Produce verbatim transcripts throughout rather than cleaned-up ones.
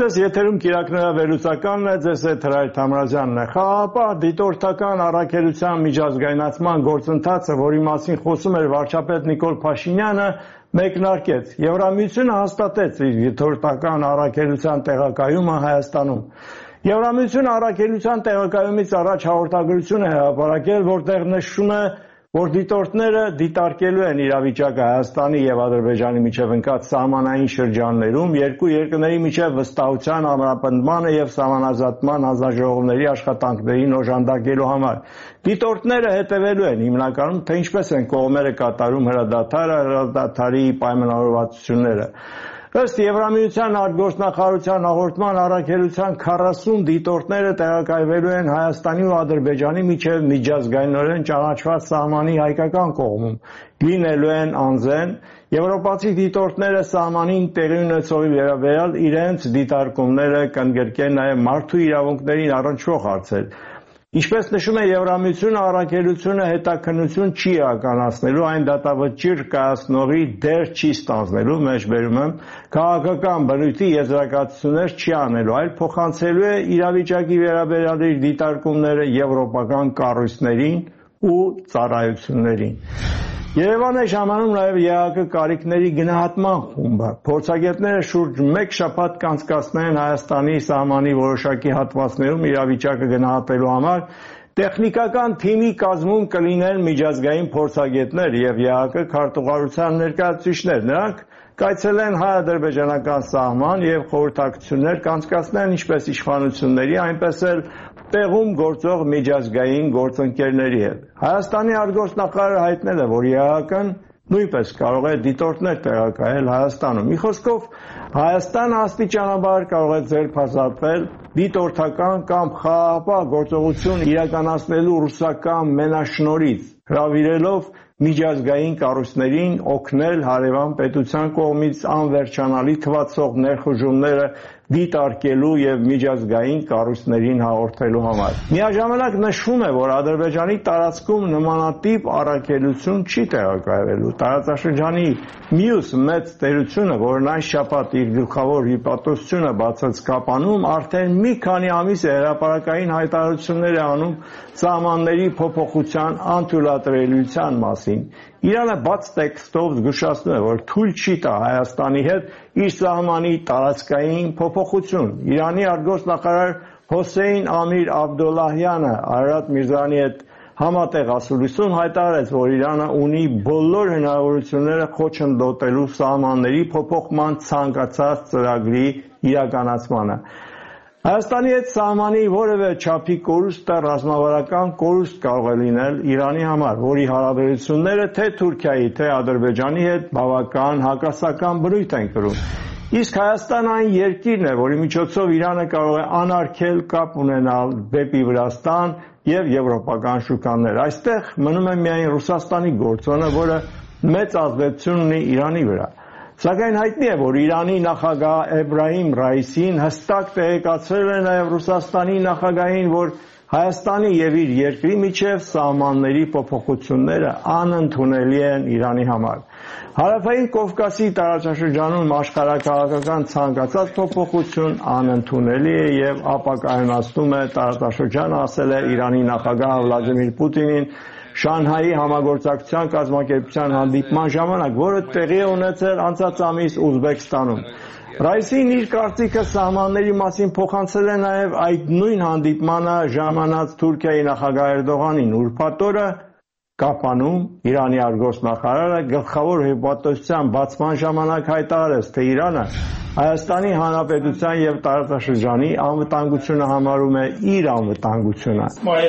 Այսպես եթերում կիրակները վերլուծականն է, ձեզ հետ Հրայր Թամրազյանն է։ Խաղաղապահ դիտորդական առաքելության միջազգայնացման գործընթացը, որի մասին խոսում էր վարչապետ Նիկոլ Փաշինյանը, մեկնարկեց։ Եվրամիությունը հաստատեց իր դիտորդական առաքելության տեղակայումը Հայաստանում։ Եվրամիությունը առաքելության տեղակայումից առաջ հաղորդագրություն է հրապարակել, որտեղ նշում է, որ դիտորդները դիտարկելու են իրավիճակը Հայաստանի եւ Ադրբեջանի միջև ընկած սահմանային շրջաններում, երկու երկրների միջև վստահության ամրապնդմանը եւ սահմանազատման հանձնաժողովների աշխատանքներին օժանդակելու համար։ Դիտորդները հետևելու են հիմնականում, թե ինչպես են կողմերը կատարում հրադադարը, հրադադարի պայմանավորվածությունները։ Ըստ Եվրամիության արտգործնախարարության հաղորդման առաքելության քառասուն դիտորդները տեղակայվելու են Հայաստանի ու Ադրբեջանի միջև միջազգայինորեն ճանաչված սահմանի հայկական կողմում, լինելու են անզեն, եվրոպացի դիտորդները սահմանին տեղի ունեցողի վերաբերյալ իրենց դիտարկումները կընդգրկեն նաև մարդու իրավունքներին առնչվող հարցեր։ Ինչպես նշում է Եվրամիությունը, առաքելությունը հետաքննություն չի իրականացնելու, այն դատավճիռ կայացնողի դեր չի ստանձնելու, մեջբերում եմ, քաղաքական բնույթի եզրակացություններ չի անելու, այլ փոխանցելու է իրավիճակի վերաբերյալ իր դիտարկումները եվրոպական կառույցներին ու ծառայություններին։ Երևան է ժամանում նաև ԵԱՀԿ կարիքների գնահատման խումբը։ Փորձագետները շուրջ մեկ շաբաթ կանցկացնեն Հայաստանի սահմանի որոշակի հատվածներում իրավիճակը գնահատելու համար, տեխնիկական թիմի կազմում կլինեն միջազգային փորձագետներ եւ ԵԱՀԿ քարտուղարության ներկայացուցիչներ։ Նրանք կայցելեն հայ-ադրբեջանական սահման եւ խորհրդակցություններ կանցկացնեն ինչպես իշխանությունների, այնպես էլ տեղում գործող միջազգային գործընկերների հետ։ Հայաստանի արտգործնախարարը հայտնել է, որ ԵԱՀԿ-ն նույնպես կարող է դիտորդներ տեղակայել Հայաստանում։ Մի խոսքով, Հայաստանը աստիճանաբար կարող է ձերբազատվել դիտորդական կամ խաղաղապահ գործողություն իրականացնելու ռուսական մենաշնորհից, հրավիրելով միջազգային կառույցներին օգնել հարևան պետության կողմից անվերջանալի թվացող ներխուժումները դիտարկելու եւ միջազգային կառույցներին հաղորդելու համար։ Միաժամանակ նշվում է, որ Ադրբեջանի տարածքում նմանատիպ առաքելություն չի տեղակայվելու։ Տարածաշրջանի մյուս մեծ տերությունը, որն այս շաբաթ իր գլխավոր հիպատոսությունը բացեց Կապանում, արդեն մի քանի ամիս է հրապարակային հայտարարություններ է անում սահմանների փոփոխության անթույլատրելիության մասին։ Իրանը բաց տեքստով զգուշացնում է, որ թույլ չի տա Հայաստանի հետ իր սահմանի տարածքային փոփոխություն։ Իրանի արտգործնախարար Հոսեյն Ամիր Աբդոլլահյանը Արարատ Միրզոյանի հետ համատեղ ասուլիսում հայտարարեց, որ Իրանը ունի բոլոր հնարավորությունները խոչընդոտելու սահմանների փոփոխման ցանկացած ծրագրի իրականացմանը։ Հայաստանի հետ սահմանի որևէ չափի կորուստը ռազմավարական կորուստ կարող է լինել Իրանի համար, որի հարաբերությունները թե Թուրքիայի, թե Ադրբեջանի հետ բավական հակասական բնույթ են կրում։ Իսկ Հայաստանը այն երկիրն է, որի միջոցով Իրանը կարող է անարգել կապ ունենալ դեպի Վրաստան եւ եվրոպական շուկաներ։ Այստեղ մնում է միայն Ռուսաստանի գործոնը, որը մեծ ազդեցություն ունի Իրանի վրա։ Սակայն հայտնի է, որ Իրանի նախագահ Էբրահիմ Ռայիսին հստակ տեղեկացրել է նաև Ռուսաստանի նախագահին, որ Հայաստանի եւ իր երկրի միջև սահմանների փոփոխությունները անընդունելի են Իրանի համար։ Հարավային Կովկասի տարածաշրջանում աշխարհակաղակական ցանկացած փոփոխություն անընդունելի է եւ ապակայունացնում է տարածաշրջանը, ասել է Իրանի նախագահ Վլադիմիր Պուտինին Շանհայի համագործակցության կազմակերպության հանդիպման ժամանակ, որը տեղի է ունեցել անցած ամիս Ուզբեկստանում։ Ռայիսին իր կարծիքը սահմանների մասին փոխանցել է նաև այդ նույն հանդիպմանը ժամանած Թուրքիայի նախագահ Էրդողանին, ուրբաթ օրը Կապանում Իրանի արտգործնախարարը գլխավոր հիպատոսության բացման ժամանակ հայտարարեց, թե Իրանը Հայաստանի Հանրապետության եւ տարածաշրջանի անվտանգությունը համարում է իր անվտանգությունը։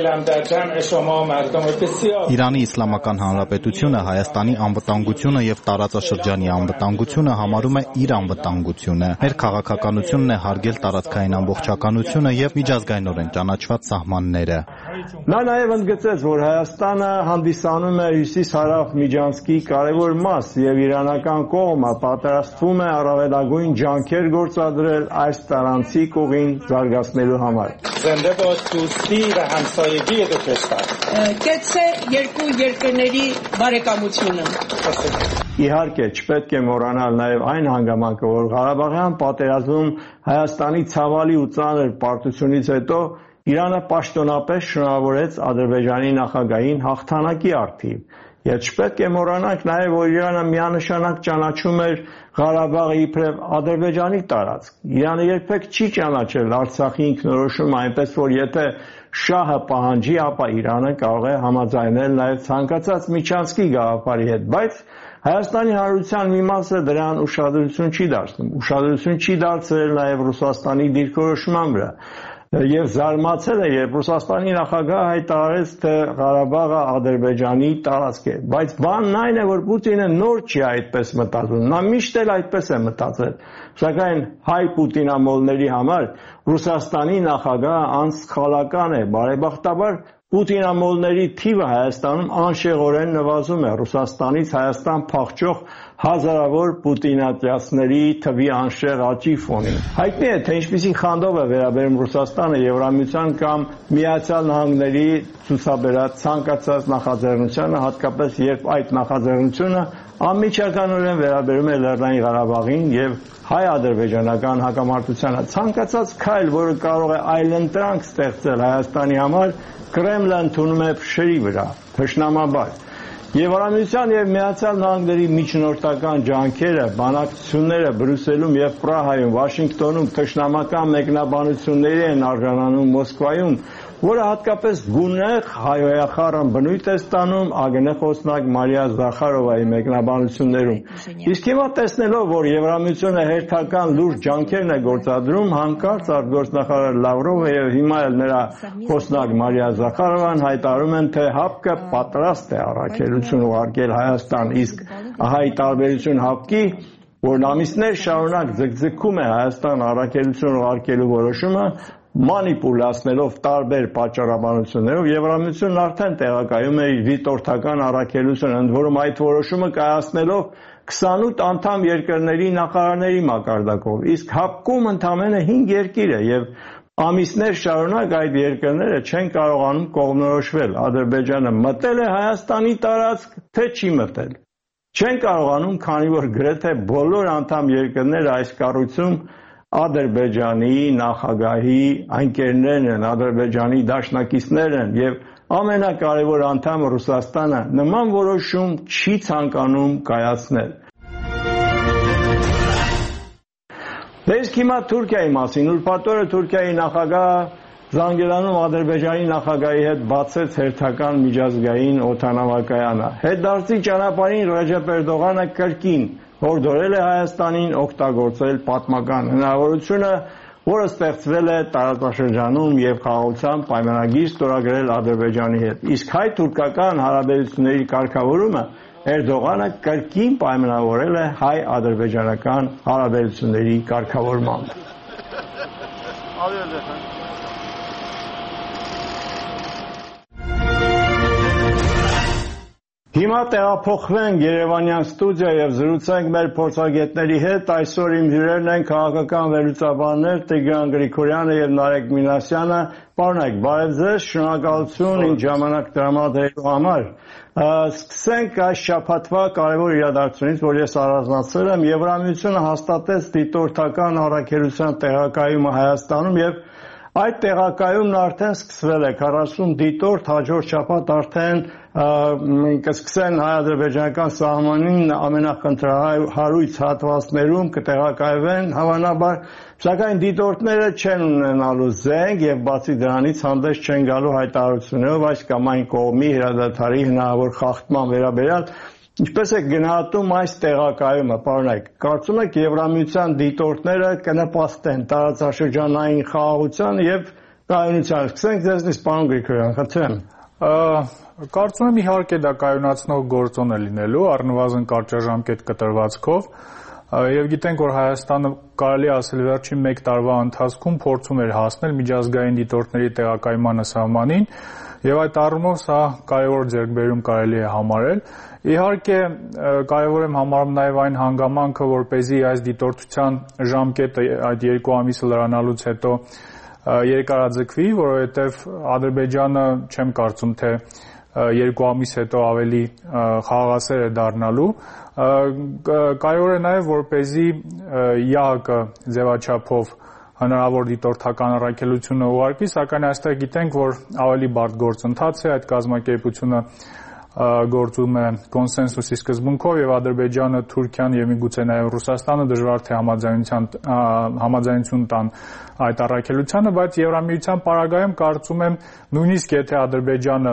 Իրանի Իսլամական Հանրապետությունը Հայաստանի անվտանգությունը եւ տարածաշրջանի անվտանգությունը համարում է իր անվտանգությունը։ Մեր քաղաքականությունն է հարգել տարածքային ամբողջականությունը եւ միջազգայինորեն ճանաչված սահմանները։ Նա նաև ընդգծեց, որ Հայաստանը հանդիսանում է հյուսիս-հարավ միջանցքի կարևոր մաս եւ իրանական կողմը պատրաստվում է առավելագույն ջանքեր գործադրել այս տարանցիկ ուղին զարգացնելու համար։ Կեցցե երկու երկրների բարեկամությունը։ Իհարկե, չպետք է մոռանալ նաև այն հանգամանքը, որ Ղարաբաղյան պատերազմում Հայաստանի ցավալի ու ծանր պարտությունից հետո Իրանը պաշտոնապես շնորհավորեց Ադրբեջանի նախագահին հաղթանակի առթիվ։ Եվ չպետք է մոռանանք նաև, որ Իրանը միանշանակ ճանաչում էր Ղարաբաղը իբրև Ադրբեջանի տարածք։ Իրանը երբեք չի ճանաչել Արցախի ինքնորոշումը, այնպես որ եթե շահը պահանջի, ապա Իրանը կարող է համաձայնել նաև ցանկացած միջանցքի գաղափարի հետ, բայց Հայաստանի Հանրության մի մասը դրան ուշադրություն չի դարձնում, ուշադրություն չի դարձրել նաև Ռուսաստանի դիրքորոշման վրա։ Եվ զարմացել է, երբ Ռուսաստանի նախագահը հայտարարեց, թե Ղարաբաղը Ադրբեջանի տարածք է, բայց բանն այն է, որ Պուտինը նոր չի այդպես մտածում, նա միշտ էլ այդպես է մտածել, սակայն հայ պուտինամոլների համար Ռուսաստանի նախագահը անսխալական է, բարեբախտաբար Պուտինամոլների թիվը Հայաստանում անշեղորեն նվազում է, Ռուսաստանից Հայաստան փախչող հազարավոր պուտինատյացների թվի անշեղ աճի ֆոնին։ Հայտնի է, թե ինչպիսի խանդով է վերաբերում Ռուսաստանը Եվրամիության կամ Միացյալ Նահանգների ցուցաբերած ցանկացած նախաձեռնությանը, հատկապես երբ այդ նախաձեռնությունը անմիջականորեն վերաբերում է Լեռնային Ղարաբաղին եւ հայ-ադրբեջանական հակամարտությանը։ Ցանկացած քայլ, որը կարող է այլընտրանք ստեղծել Հայաստանի համար, Կրեմլը ընդունում է փշերի վրա, թշնամաբար։ Եվրամիության եւ Միացյալ Նահանգների միջնորդական ջանքերը, բանակցությունները Բրյուսելում եւ Պրահայում, Վաշինգտոնում թշնամական մեկնաբանությունների են արժանանում Մոսկվայում, որը հատկապես գունեղ հայոյախառն բնույթ է ստանում ԱԳՆ խոսնակ Մարիա Զախարովայի մեկնաբանություններում։ Իսկ հիմա տեսնելով, որ Եվրամիությունը հերթական լուրջ ջանքերն է գործադրում, հանկարծ արտգործնախարար Լավրովը եւ հիմա էլ նրա խոսնակ Մարիա Զախարովան հայտարարում են, թե ՀԱՊԿ-ը պատրաստ է առաքելություն ուղարկել Հայաստան, իսկ ահա ի տարբերություն ՀԱՊԿ-ի, որն ամիսներ շարունակ ձգձգում է Հայաստան առաքելություն ուղարկելու որոշումը, մանիպուլացնելով տարբեր պատճառաբանություններով, Եվրամիությունն արդեն տեղակայում է իր դիտորդական առաքելությունը, ընդ որում այդ որոշումը կայացնելով քսանութ անդամ երկրների նախարարների մակարդակով, իսկ ՀԱՊԿ-ում ընդամենը հինգ երկիր է եւ ամիսներ շարունակ այդ երկրները չեն կարողանում կողմնորոշվել Ադրբեջանը մտել է Հայաստանի տարածք, թե չի մտել։ Չեն կարողանում, քանի որ գրեթե բոլոր անդամ երկրները այս կառույցում Ադրբեջանի նախագահի անկերներն են, Ադրբեջանի դաշնակիցներն են եւ ամենակարևոր անդամը Ռուսաստանը նման որոշում չի ցանկանում կայացնել։ Դե իսկ հիմա Թուրքիայի մասին, ուրբաթ օրը Թուրքիայի նախագահը Զանգելանում Ադրբեջանի նախագահի հետ բացեց հերթական միջազգային օդանավակայանը։ Հետդարձի ճանապարհին Ռեջեփ Էրդողանը կրկին հորդորել է Հայաստանին օգտագործել պատմական հնարավորությունը, որը ստեղծվել է տարածաշրջանում եւ խաղաղության պայմանագիր ստորագրել Ադրբեջանի հետ։ Իսկ հայ-թուրքական հարաբերությունների կարգավորումը Էրդողանը կրկին պայմանավորել է հայ-ադրբեջանական հարաբերությունների կարգավորմամբ։ Հիմա տեղափոխվենք Երևանյան ստուդիա եւ զրուցենք մեր փորձագետների հետ։ Այսօր իմ հյուրերն են քաղաքական վերլուծաբաններ Տիգրան Գրիգորյանը եւ Նարեկ Մինասյանը։ Պարոնայք, բարև ձեզ, շնորհակալություն ինձ ժամանակ տրամադրելու համար։ Սկսենք այս շաբաթվա կարևոր իրադարձությունից, որ ես առանձնացրել եմ։ Եվրամիությունը հաստատեց դիտորդական առաքելության տեղակայումը Հայաստանում եւ այդ տեղակայումն արդեն սկսվել է, քառասուն դիտորդ հաջորդ շաբաթ արդեն կսկսեն հայ-ադրբեջանական սահմանին ամենախնդրահարույց հատվածներում կտեղակայվեն հավանաբար, սակայն դիտորդները չեն ունենալու զենք եւ բացի դրանից հանդես չեն գալու հայտարարություններով այս կամ այն կողմի հրադադարի հնարավոր խախտման վերաբերյալ։ Ինչպես է գնահատում այս տեղակայումը, պարոնայք, կարծում եք Եվրամիության դիտորդները կնպաստեն տարածաշրջանային խաղաղությանը եւ կայունությանը։ Սկսենք ձեզնից, պարոն Գրիգորյան, խնդրեմ։ Կարծում եմ իհարկե դա կայունացնող գործոն է լինելու, առնվազն կարճաժամկետ կտրվածքով, եւ գիտենք, որ Հայաստանը կարելի ասել վերջին մեկ տարվա ընթացքում փորձում էր հասնել միջազգային դիտորդների տեղակայմանը սահմանին, եւ այդ առումով սա կարևոր ձեռքբերում կարելի է համարել։ Իհարկե կարևոր եմ համարում նաև այն հանգամանքը, որպեսզի այս դիտորդության ժամկետը այդ երկու ամիսը լրանալուց հետո երկարաձգվի, որովհետև Ադրբեջանը չեմ կարծում, թե երկու ամիս հետո ավելի խաղաղասեր է դառնալու։ Կարևոր է նաև որպեսզի ԵԱՀԿ ձևաչափով հնարավոր դիտորդական առաքելությունը ուղարկի, սակայն այստեղ գիտենք, որ ավելի բարդ գործընթաց է, այդ կազմակերպությունը գործում է կոնսենսուսի սկզբունքով եւ Ադրբեջանը, Թուրքիան եւ միգուցե նաեւ Ռուսաստանը դժվար թե համաձայնության համաձայնություն տան այդ առաքելությանը, բայց Եվրամիության պարագայում կարծում եմ նույնիսկ եթե Ադրբեջանը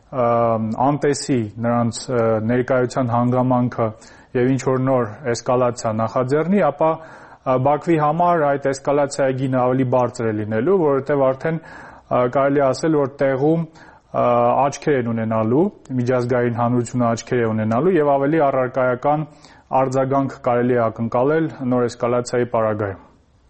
անտեսի նրանց ներկայության հանգամանքը եւ ինչ որ նոր էսկալացիա նախաձեռնի, ապա Բաքվի համար այդ էսկալացիայի գինը ավելի բարձր է լինելու, որովհետեւ արդեն կարելի է ասել, որ տեղում աչքեր են ունենալու, միջազգային հանրությունը աչքեր է ունենալու եւ ավելի առարկայական արձագանք կարելի է ակնկալել նոր էսկալացիայի պարագայում։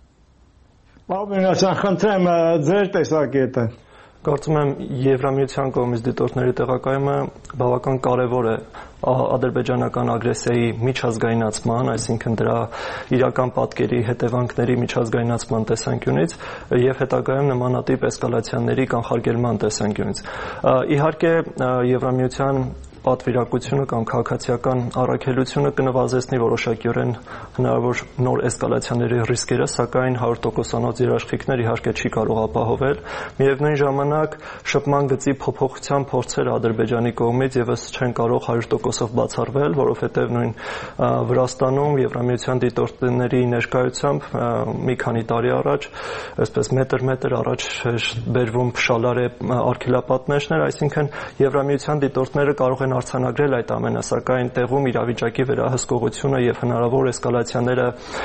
Պարոն Մինասյան, խնդրեմ ձեր տեսակետը։ Կարծում եմ Եվրամիության կողմից դիտորդների տեղակայումը բավական կարևոր է ադրբեջանական ագրեսիայի միջազգայնացման, այսինքն դրա իրական պատկերի հետևանքների միջազգայնացման տեսանկյունից եւ հետագայում նմանատիպ էսկալացիաների կանխարգելման տեսանկյունից։ Իհարկե Եվրամիության պատվիրակությունը կամ քաղաքացիական առաքելությունը կնվազեցնի որոշակիորեն հնարավոր նոր էսկալացիաների ռիսկերը, սակայն հարյուր տոկոսանոց երաշխիքներ իհարկե չի կարող ապահովել։ Միևնույն ժամանակ շփման գծի փոփոխության փորձերը Ադրբեջանի կողմից եւս չեն կարող հարյուր տոկոսով բացառվել, որովհետեւ նույն Վրաստանում Եվրամիության դիտորդների ներկայությամբ մի քանի տարի առաջ, այսպես մետր-մետր առաջ բերվում փշալարե արգելապատնեշներ, այսինքն Եվրամիության դիտորդները կարող են արձանագրել այդ ամենը, սակայն տեղում իրավիճակի վերահսկողությունը եւ հնարավոր էսկալացիաները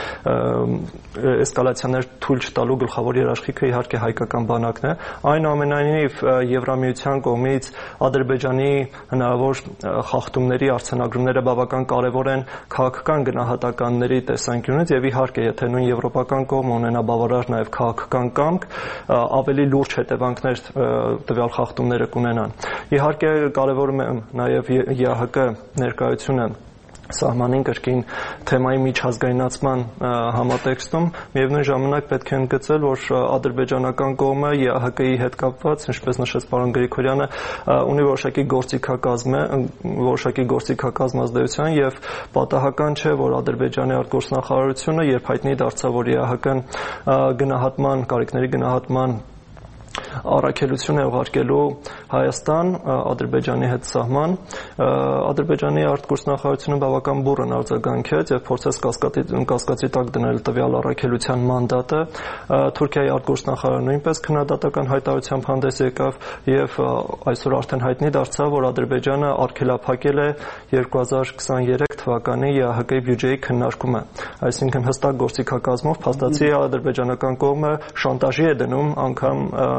էսկալացիաներ թույլ չտալու գլխավոր երաշխիքը իհարկե հայկական բանակն է։ Այնուամենայնիվ Եվրամիության կողմից Ադրբեջանի հնարավոր խախտումների արձանագրումները բավական կարևոր են քաղաքական գնահատականների տեսանկյունից եւ իհարկե եթե նույն եվրոպական կողմը ունենա բավարար նաեւ քաղաքական կամք, ավելի լուրջ հետևանքներ տվյալ խախտումները կունենան։ Իհարկե կարևորում է նաեւ ԵԱՀԿ ներկայությունը սահմանին կրկին թեմայի միջազգայնացման համատեքստում, միևնույն ժամանակ պետք է ընդգծել, որ ադրբեջանական կողմը ԵԱՀԿ-ի հետ կապված, ինչպես նշեց պարոն Գրիգորյանը, ունի որոշակի գործիքակազմ է, որոշակի գործիքակազմ ազդեցության եւ պատահական չէ, որ Ադրբեջանի արտգործնախարարությունը երբ հայտնի դարձավ, որ ԵԱՀԿ-ն գնահատման, կարիքների գնահատման առաքելություն է ուղարկելու Հայաստան, Ադրբեջանի հետ սահման, Ադրբեջանի արտգործնախարարությունը բավական բուռն արձագանքեց եւ փորձեց կասկածի տակ դնել տվյալ առաքելության մանդատը։ Թուրքիայի արտգործնախարարը նույնպես քննադատական հայտարարությամբ հանդես եկավ եւ այսօր արդեն հայտնի դարձավ, որ Ադրբեջանը արգելափակել է երկու հազար քսաներեք թվականի ԵԱՀԿ-ի բյուջեի քննարկումը։ Այսինքն հստակ գործիքակազմով փաստացի ադրբեջանական կողմը շանտաժի է դնում անգամ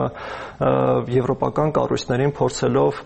եվրոպական կառույցներին փորձելով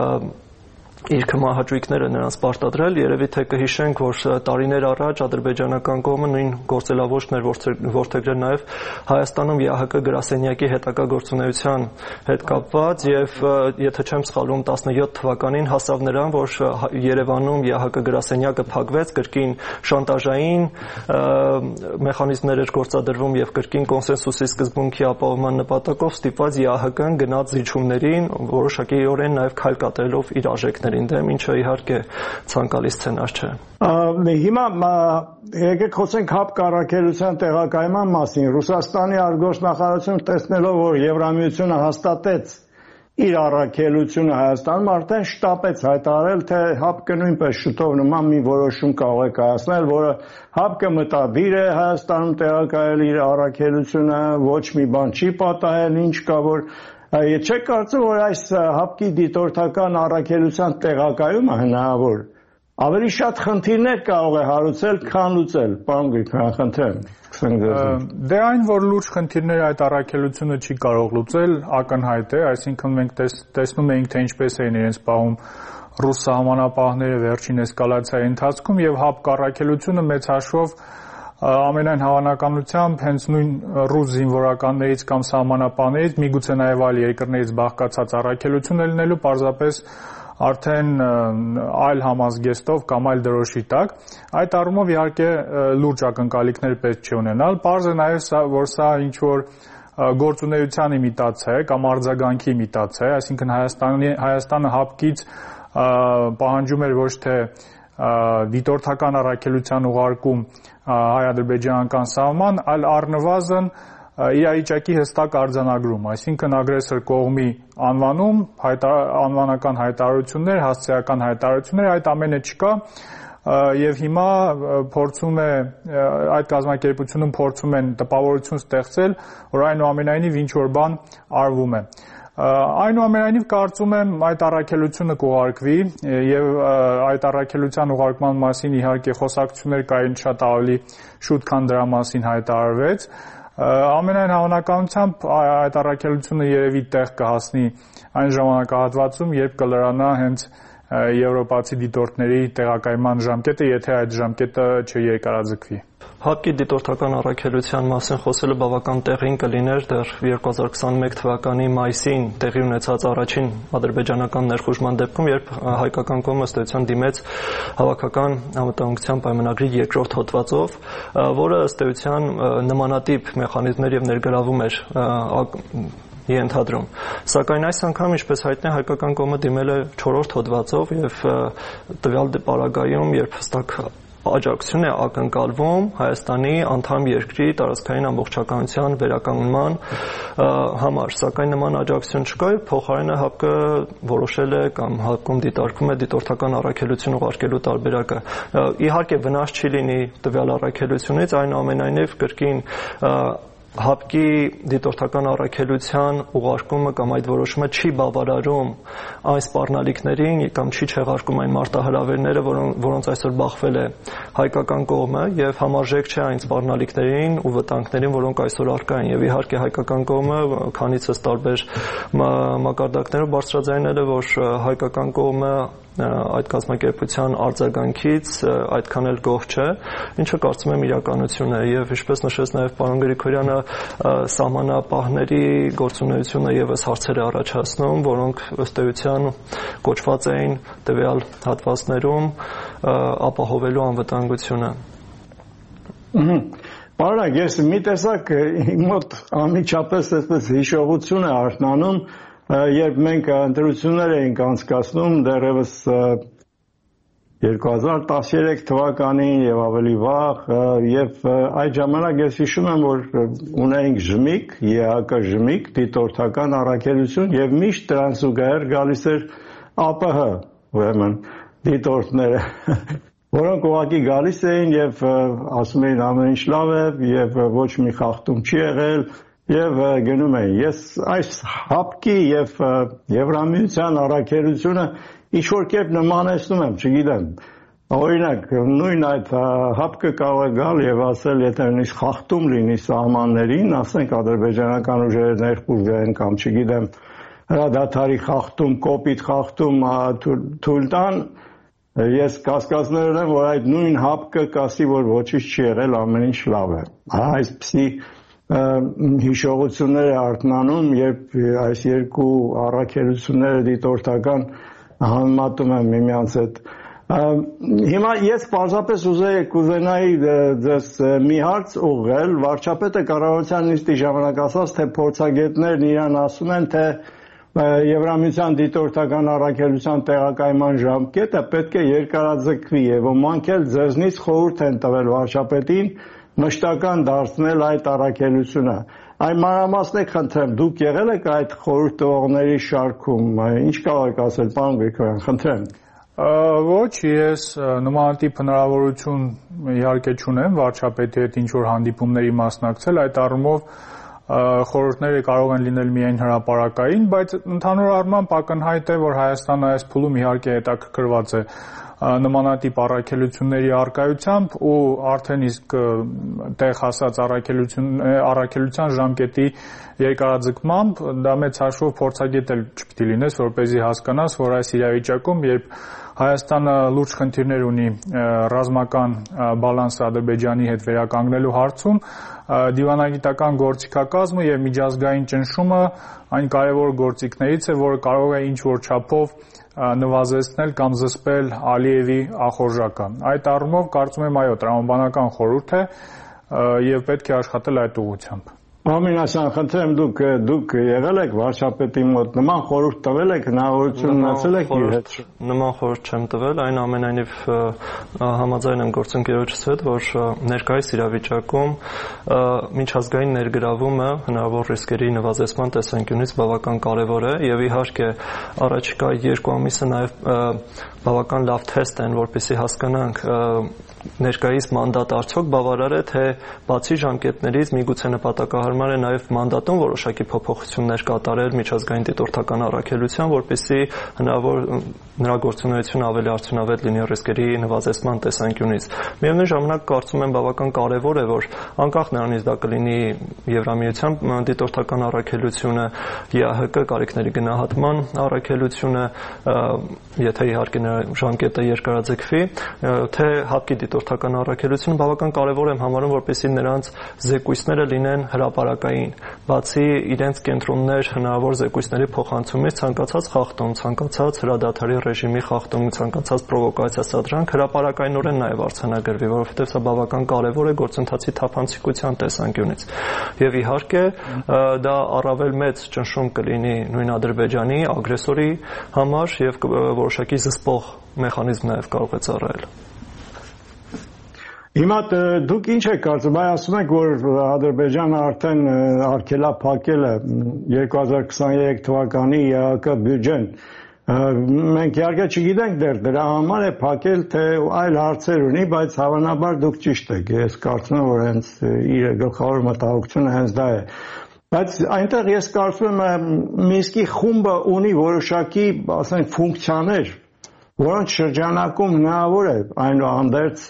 իր կմահաճույքները նրանց պարտադրել, երևի թե կհիշենք, որ տարիներ առաջ ադրբեջանական կողմը նույն գործելավոճն էր որդեգրել նաև Հայաստանում ԵԱՀԿ գրասենյակի հետագա գործունեության հետ կապված եւ եթե չեմ սխալվում տասնյոթ թվականին հասավ նրան, որ Երևանում ԵԱՀԿ գրասենյակը փակվեց, կրկին շանտաժային մեխանիզմներ էր գործադրվում եւ կրկին կոնսենսուսի սկզբունքի ապահովման նպատակով ստիպված ԵԱՀԿ-ն գնաց զիջումներին, որոշակիորեն նաև քայլ կատարելով իր արժեքները դեմ, ինչը իհարկե ցանկալի սցենար չէ։ Հիմա եկեք խոսենք ՀԱՊԿ առաքելության տեղակայման մասին։ Ռուսաստանի արտգործնախարարությունը տեսնելով, որ Եվրամիությունը հաստատեց իր առաքելությունը Հայաստանում, արդեն շտապեց հայտարարել, թե ՀԱՊԿ-ը նույնպես շուտով նման մի որոշում կարող է կայացնել, որը ՀԱՊԿ-ը մտադիր է Հայաստանում տեղակայել իր առաքելությունը, ոչ մի բան չի պատահել, ինչ կա որ Չեք կարծում, որ այս ՀԱՊԿ-ի դիտորդական առաքելության տեղակայումը հնարավոր ավելի շատ խնդիրներ կարող է հարուցել, քան լուծել, պարոն Գրիգորյան, խնդրեմ։ Դե այն, որ լուրջ խնդիրներ այդ առաքելությունը չի կարող լուծել, ակնհայտ է, այսինքն մենք տեսնում էինք, թե ինչպես էին իրենց պահում ռուս սահմանապահները վերջին էսկալացիայի ընթացքում եւ ՀԱՊԿ առաքելությունը մեծ հաշվով ամենայն հավանականությամբ հենց նույն ռուս զինվորականներից կամ սահմանապահներից, միգուցե նաև այլ երկրներից բաղկացած առաքելություն է լինելու, պարզապես արդեն այլ համազգեստով կամ այլ դրոշի տակ։ Այդ առումով իհարկե լուրջ ակնկալիքներ պետք չի ունենալ։ Պարզ է նաև, որ սա ինչ որ գործունեության իմիտացիա է կամ արձագանքի իմիտացիա է, այսինքն Հայաստանի Հայաստանը հապկից պահանջում էր ոչ թե դիտորդական առաքելության ուղարկում հայ-ադրբեջանական սահման, այլ առնվազն իրավիճակի հստակ արձանագրում, այսինքն ագրեսոր կողմի անվանում, անվանական հայտարարություններ, հասցեական հայտարարություններ, այդ ամենը չկա եւ հիմա փորձում է այդ կազմակերպությունում փորձում են տպավորություն ստեղծել, որ այնուամենայնիվ ինչ որ բան արվում է։ Այնուամենայնիվ կարծում եմ այդ առաքելությունը կուղարկվի եւ այդ առաքելության ուղարկման մասին իհարկե խոսակցություններ կային շատ ավելի շուտ, քան դրա մասին հայտարարվեց։ Ամենայն հավանականությամբ այդ առաքելությունը երևի տեղ կհասնի այն ժամանակահատվածում, երբ կլրանա հենց եվրոպացի դիտորդների տեղակայման ժամկետը, եթե այդ ժամկետը չերկարաձգվի։ ՀԱՊԿ-ի դիտորդական առաքելության մասին խոսելը բավական տեղին կլիներ դեռ երկու հազար քսաներկու թվականի մայիսին տեղի ունեցած առաջին ադրբեջանական ներխուժման դեպքում, երբ հայկական կողմը ըստ էության դիմեց հավաքական անվտանգության պայմանագրի երկրորդ հոդվածով, որը ըստ էության նմանատիպ մեխանիզմներ եւ ներգրավում էր ենթադրում։ Սակայն այս անգամ, ինչպես հայտնի է, հայկական կողմը դիմել է չորրորդ հոդվածով եւ տվյալ պարագայում, երբ հստակ աջակցություն է ակնկալվում Հայաստանի անդամ երկրի տարածքային ամբողջականության վերականգնման համար, սակայն նման աջակցություն չկա, փոխարենը ՀԱՊԿ-ը որոշել է կամ ՀԱՊԿ-ում դիտարկում է դիտորդական առաքելություն ուղարկելու տարբերակը։ Իհարկե վնաս չի լինի տվյալ առաքելությունից, այնուամենայնիվ կրկին ՀԱՊԿ-ի դիտորդական առաքելության ուղարկումը կամ այդ որոշումը չի բավարարում այն սպառնալիքներին կամ չի չեղարկում այն մարտահրավերները, որոնց այսօր բախվել է հայկական կողմը եւ համարժեք չէ այն սպառնալիքներին ու վտանգներին, որոնք այսօր առկա են եւ իհարկե հայկական կողմը քանիցս տարբեր մակարդակներով բարձրաձայնել է, որ հայկական կողմը այդ կազմակերպության արձագանքից այդքան էլ գոհ չէ, ինչը կարծում եմ իրականություն է եւ ինչպես նշեց նաեւ պարոն Գրիգորյանը, սահմանապահների գործունեությունը եւս հարցեր է առաջացնում, որոնք ըստ էության կոչված էին տվյալ հատվածներում ապահովելու անվտանգությունը։ Պարոն, ես մի տեսակ իմ մոտ անմիջապես այսպես հիշողություն է արթնանում, երբ մենք ընտրություններ էինք անցկացնում դեռևս երկու հազար տասներեք թվականին եւ ավելի վաղ, եւ այդ ժամանակ ես հիշում եմ, որ ունեինք ժմիկ, ԵԱԿ ժմիկ, դիտորդական առաքելություն եւ միշտ դրան զուգահեռ գալիս էր ԱՊՀ, ուրեմն դիտորդները, որոնք ուղղակի գալիս էին եւ ասում էին ամեն ինչ լավ է եւ ոչ մի խախտում չի եղել եւ գնում էին։ Ես այս ՀԱՊԿ-ի եւ Եվրամիության առաքելությունը ինչ-որ կերպ նմանեցնում եմ, չգիտեմ։ Օրինակ, նույն այդ ՀԱՊԿ-ը կարող է գալ եւ ասել, եթե նույնիսկ խախտում լինի սահմաններին, ասենք ադրբեջանական ուժերը ներխուժեն կամ չգիտեմ, հրադադարի խախտում, կոպիտ խախտում թույլ տան, ես կասկածներ ունեմ, որ այդ նույն ՀԱՊԿ-ը կասի, որ ոչինչ չի եղել, ամեն ինչ լավ է։ Այսպիսի հիշողություններ է արթնանում, երբ այս երկու առաքելությունները դիտորդական համեմատում եմ միմյանց հետ։ Հիմա ես պարզապես ուզեի կուզենայի ձեզ մի հարց ուղղել, վարչապետը կառավարության նիստի ժամանակ ասաց, թե փորձագետներն իրան ասում են, թե Եվրամիության դիտորդական առաքելության տեղակայման ժամկետը պետք է երկարաձգվի եւ ոմանք էլ ձեզնից խորհուրդ են տվել վարչապետին մշտական դարձնել այդ առաքելությունը։ Այն մանրամասնեք խնդրեմ, դուք եղել եք այդ խորհուրդ տվողների շարքում, ինչ կարող եք ասել, պարոն Գրիգորյան, խնդրեմ։ Ոչ, ես նմանատիպ հնարավորություն իհարկե չունեմ վարչապետի հետ ինչ-որ հանդիպումների մասնակցել, այդ առումով խորհուրդները կարող են լինել միայն հրապարակային, բայց ընդհանուր առմամբ ակնհայտ է, որ Հայաստանը այս փուլում իհարկե հետաքրքրված է նմանատիպ առաքելությունների առկայությամբ ու արդեն իսկ տեղ հասած առաքելության ժամկետի երկարաձգմամբ դա մեծ հաշվով փորձագետ էլ չպիտի լինես, որպեսզի հասկանաս, որ այս իրավիճակում, երբ Հայաստանը լուրջ խնդիրներ ունի ռազմական բալանսը Ադրբեջանի հետ վերականգնելու հարցում, դիվանագիտական գործիքակազմը եւ միջազգային ճնշումը այն կարևոր գործիքներից է, որը կարող է ինչ-որ չափով նվազեցնել կամ զսպել Ալիևի ախորժակը։ Այդ առումով կարծում եմ, այո, տրամաբանական խորհուրդ է եւ պետք է աշխատել այդ ուղղությամբ։ Ամինասյան, խնդրեմ դուք դուք եղել եք վարչապետի մոտ, նման խորհուրդ տվել եք, հնարավորություն ունեցել եք իր հետ։ Նման խորհուրդ չեմ տվել, այն ամենայնիվ համաձայն եմ գործընկերոջս հետ, որ ներկայիս իրավիճակում միջազգային ներգրավումը հնարավոր ռիսկերի նվազեցման տեսանկյունից բավական կարևոր է եւ իհարկե առաջիկա երկու ամիսը նաեւ բավական լավ թեստ են, որպեսզի հասկանանք ներկայիս մանդատ արդյոք բավարար է, թե բացի ժամկետներից միգուցե նպատակահարմար է նաև մանդատում որոշակի փոփոխություններ կատարել միջազգային դիտորդական առաքելության, որպեսզի հնարավոր նրա գործունեությունը ավելի արդյունավետ լինի ռիսկերի նվազեցման տեսանկյունից։ Միևնույն ժամանակ կարծում եմ բավական կարևոր է, որ անկախ նրանից դա կլինի Եվրամիության դիտորդական առաքելությունը, ԵԱՀԿ կարիքների գնահատման առաքելությունը, եթե իհարկե ժամկետը երկարաձգվի, թե ՀԱՊԿ-ի դիտորդական առաքելությունը բավական կարևոր եմ համարում, որպեսզի նրանց զեկույցները լինեն հրապարակային, բացի իրենց կենտրոններ հնարավոր զեկույցների փոխանցումից ցանկացած խախտում, ցանկացած հրադադարի ռեժիմի խախտում, ցանկացած պրովոկացիա սադրանք հրապարակայնորեն նաև արձանագրվի, որովհետև սա բավական կարևոր է գործընթացի թափանցիկության տեսանկյունից։ Եվ իհարկե դա առավել մեծ ճնշում կլինի նույն Ադրբեջանի ագրեսորի համար եւ որոշակի զսպող մեխանիզմ նաև կարող է ծառայել։ Հիմա դուք ինչ եք կարծում, այ ասում եք, որ Ադրբեջանը արդեն արգելափակել է երկու հազար քսաներեք թվականի ԵԱՀԿ բյուջեն։ Մենք իհարկե չգիտենք դեռ դրա համար է փակել, թե այլ հարցեր ունի, բայց հավանաբար դուք ճիշտ եք։ Ես կարծում եմ, որ հենց իր գլխավոր մտահոգությունը հենց դա է։ Բայց այնտեղ ես կարծում եմ Մինսկի խումբը ունի որոշակի, ասենք, ֆունկցիաներ, որոնց շրջանակում հնարավոր է այնուհանդերձ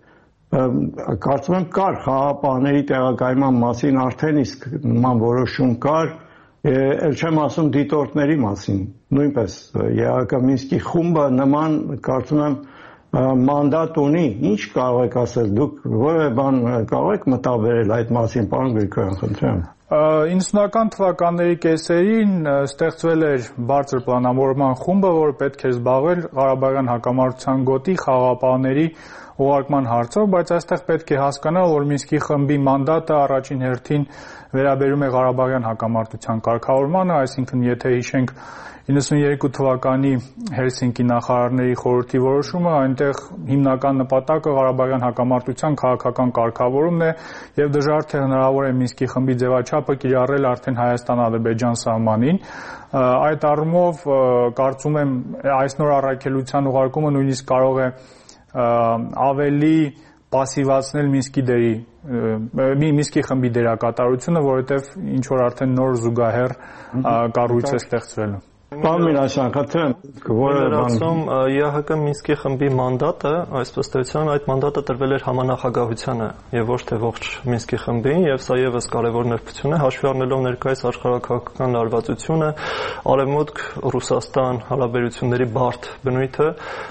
կարծում եմ կար խաղապահների տեղակայման մասին արդեն իսկ նման որոշում կար, էլ չեմ ասում դիտորդների մասին, նույնպես ԵԱՀԿ Մինսկի խումբը նման կարծում եմ մանդատ ունի, ինչ կարող եք ասել, դուք որևէ բան կարող եք մտաբերել այդ մասին, պարոն Գրիգորյան, խնդրեմ։ իննսունական թվականների կեսերին ստեղծվել էր բարձր պլանավորման խումբը, որը պետք էր զբաղվել Ղարաբաղյան հակամարտության գոտի խաղաղապահների ուղարկման հարցով, բայց այստեղ պետք է հասկանալ, որ Մինսկի խմբի մանդատը առաջին հերթին վերաբերում է Ղարաբաղյան հակամարտության կարգավորմանը, այսինքն եթե հիշենք իննսունյերկու թվականի Հելսինկի նախարարների խորհրդի որոշումը, այնտեղ հիմնական նպատակը Ղարաբաղյան հակամարտության քաղաքական կարգավորումն է եւ դժվար թե հնարավոր է Մինսկի խմբի ձևաչափը կիրառել արդեն Հայաստան-Ադրբեջան սահմանին։ Այդ առումով կարծում եմ այս նոր առաքելության ուղարկումը նույնիսկ կարող է ավելի պասիվացնել Մինսկի դերի Մինսկի խմբի դերակատարությունը, որովհետեւ ինչ որ արդեն նոր զուգահեռ կառույց է ստեղծվել։ Պարոն Միրասյան, խնդրեմ, որը բան ԵԱՀԿ Մինսկի խմբի մանդատը, այսպես տեսության, այդ մանդատը տրվել էր համանախագահությանը եւ ոչ թե ողջ Մինսկի խմբին, եւ սա եւս կարեւոր նրբություն է, հաշվի առնելով ներկայիս աշխարհակաղակական լարվածությունը, Արևմուտք Ռուսաստան հարաբերությունների բարդ բնույթը,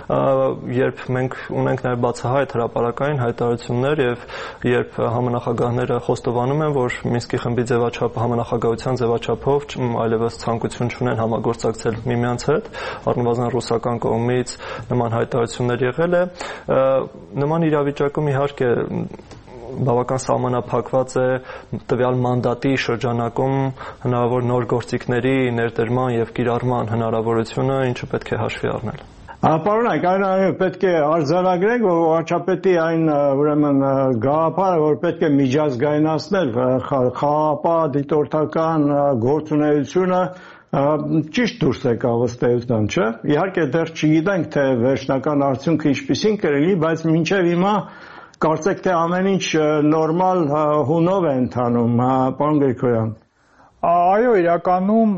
երբ մենք ունենք նաեւ բացահայտ հրապարակային հայտարարություններ եւ երբ համանախագահները խոստովանում են, որ Մինսկի խմբի ձևաչափը համանախագահության ձևաչափով այլևս ցանկություն չունեն համագործակցել միմյանց հետ, առնվազն ռուսական կողմից նման հայտարարություններ եղել է, նման իրավիճակում իհարկե բավական սահմանափակված է տվյալ մանդատի շրջանակում հնարավոր նոր գործիքների ներդրման եւ կիրառման հնարավորությունը, ինչը պետք է հաշվի առնել։ Պարոնայք, այն պետք է արձանագրենք, որ վարչապետի այն ուրեմն գաղափարը, որ պետք է միջազգայնացնել խաղապահ դիտորդական գործունեությունը ճիշտ դուրս եկավ ըստ էության, չէ՞։ Իհարկե դեռ չգիտենք, թե վերջնական արդյունքը ինչպիսին կլինի, բայց մինչև հիմա կարծեք թե ամեն ինչ նորմալ հունով է ընթանում, պարոն Գրիգորյան։ Այո, իրականում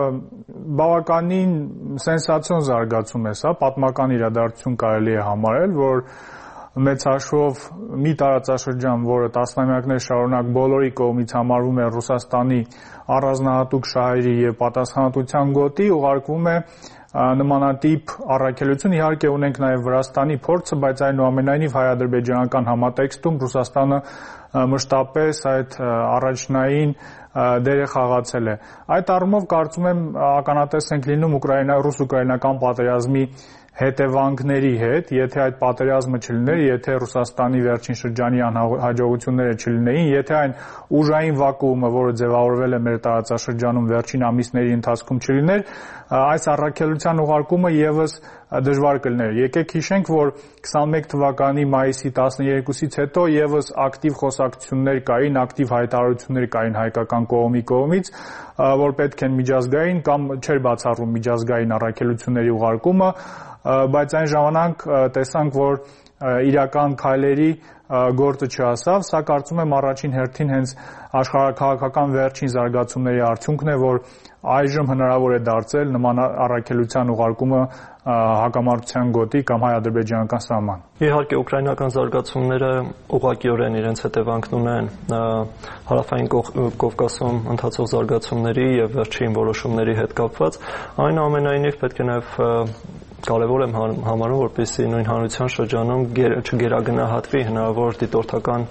բավականին սենսացիոն զարգացում է սա, պատմական իրադարձություն կարելի է համարել, որ մեծ հաշվով մի տարածաշրջան, որը տասնամյակներ շարունակ բոլորի կողմից համարվում է Ռուսաստանի առանձնահատուկ շահերի եւ պատասխանատվության գոտի, ուղարկվում է նմանատիպ առաքելություն, իհարկե ունենք նաև Վրաստանի փորձը, բայց այնուամենայնիվ հայ-ադրբեջանական համատեքստում Ռուսաստանը մշտապես այդ առաջնային դերը խաղացել է։ Այդ առումով կարծում եմ ականատես ենք լինում ռուս-ուկրաինական պատերազմի հետևանքների հետ, եթե այդ պատերազմը չլիներ, եթե Ռուսաստանի վերջին շրջանի անհաջողությունները չլինեին, եթե այն ուժային վակուումը, որը ձևավորվել է մեր տարածաշրջանում վերջին ամիսների ընթացքում չլիներ, այս առաքելության ուղարկումը եւս դժվար կլիներ։ Եկեք հիշենք, որ քսանմեկ թվականի մայիսի տասներկուսից հետո եւս ակտիվ խոսակցություններ կային, ակտիվ հայտարարություններ կային հայկական կողմի կողմից, որ պետք են միջազգային կամ չէր բացառում միջազգային առաքելությունների ուղարկումը, բայց այն ժամանակ տեսանք, որ իրական քայլերի գործը չհասավ, սա կարծում եմ առաջին հերթին հենց աշխարհաքաղաքական վերջին զարգացումների արդյունքն է, որ այժմ հնարավոր է դարձել նման առաքելության ուղարկումը հակամարտության գոտի կամ հայ-ադրբեջանական սահման։ Իհարկե ուկրաինական զարգացումները ուղղակիորեն իրենց հետևանքն ունեն հարավային Կովկասում ընթացող զարգացումների եւ վերջին որոշումների հետ կապված, այնուամենայնիվ պետք է նաեւ կարևոր եմ համարում, որպեսզի նույն հանրության շրջանում չգերագնահատվի հնարավոր դիտորդական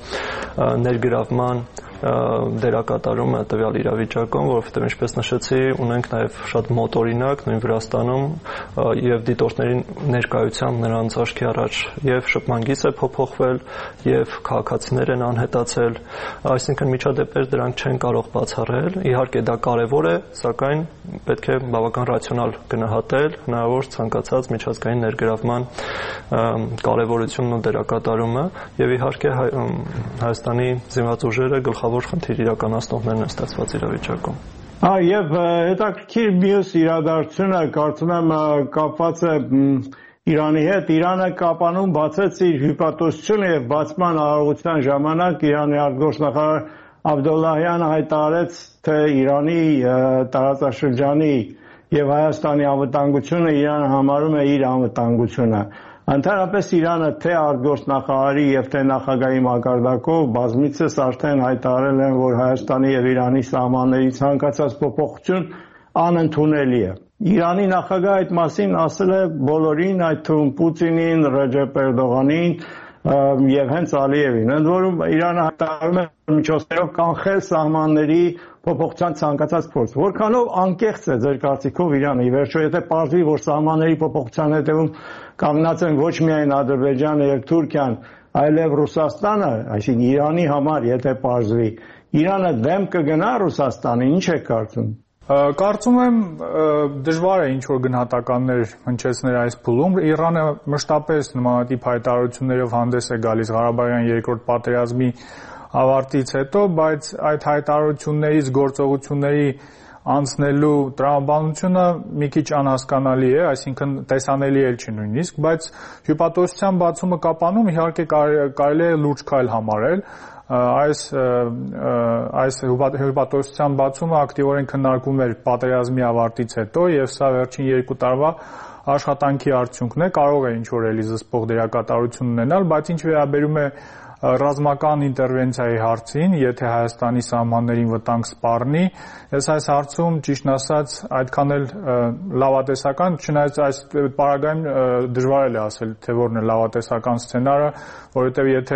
ներգրավման դերակատարումը տվյալ իրավիճակում, որովհետև ինչպես նշեցի, ունենք նաև շատ մոտօրինակ նույն Վրաստանում եւ դիտորդների ներկայությամբ նրանց աչքի առաջ եւ շփման գիծ է փոփոխվել եւ քաղաքացիներ են անհետացել, այսինքն միջադեպեր դրանք չեն կարող բացառել։ Իհարկե դա կարևոր է, սակայն պետք է բավական ռացիոնալ գնահատել հնարավոր ցանկացած միջազգային ներգրավման կարևորությունն ու դերակատարումը եւ իհարկե Հայաստանի զինված ուժերը գլխավոր խնդիր իրականացնողներն են ստացված իրավիճակում։ Հա եւ հետաքրքիր մյուս իրադարձությունը կարծում եմ կապված է Իրանի հետ։ Իրանը կապանում բացեց իր հյուպատոսությունը եւ բացման արարողության ժամանակ Իրանի արտգործնախարար Աբդոլլահյանը հայտարարեց, թե Իրանի տարածաշրջանի եւ Հայաստանի անվտանգությունը Իրանը համարում է իր անվտանգությունը։ Ընդհանրապես Իրանը թե արտգործնախարարի եւ թե նախագահի մակարդակով բազմիցս արդեն հայտարարել են, որ Հայաստանի եւ Իրանի սահմանների ցանկացած փոփոխություն անընդունելի է։ Իրանի նախագահը այդ մասին ասել է բոլորին, այդ թվում Պուտինին, Ռեջեփ Էրդողանին եւ հենց Ալիևին, ընդ որում Իրանը հայտարարում է միջոցներով կանխել սահմանների փոփոխության ցանկացած փորձ։ Որքանով անկեղծ է ձեր կարծիքով Իրանը, ի վերջո եթե պարզվի, որ սահմանների փոփոխության հետևում կանգնած են ոչ միայն Ադրբեջանը եւ Թուրքիան, այլև Ռուսաստանը, այսինքն Իրանի համար եթե պարզվի, Իրանը դեմ կգնա Ռուսաստանին, ինչ եք կարծում։ Կարծում եմ դժվար է ինչ-որ գնահատականներ հնչեցնել այս փուլում։ Իրանը մշտապես նմանատիպ հայտարարություններով հանդես է գալիս Ղարաբաղյան երկրորդ պատերազմի ավարտից հետո, բայց այդ հայտարարություններից գործողությունների անցնելու տրամաբանությունը մի քիչ անհասկանալի է, այսինքն տեսանելի էլ չի նույնիսկ, բայց հյուպատոսության բացումը կապանում իհարկե կարելի է լուրջ քայլ համարել։ Այս այս հյուպատոսության բացումը ակտիվորեն քննարկվում էր պատերազմի ավարտից հետո եւ սա վերջին երկու տարվա աշխատանքի արդյունքն է, կարող է ինչ-որ էլի զսպող դերակատարություն ունենալ, բայց ինչ վերաբերում է ռազմական ինտերվենցիայի հարցին, եթե Հայաստանի սահմաններին վտանգ սպառնի, ես այս հարցում ճիշտն ասած այդքան էլ լավատեսական, չնայած այս պարագայում դժվար է ասել, թե որն է լավատեսական սցենարը, որովհետև եթե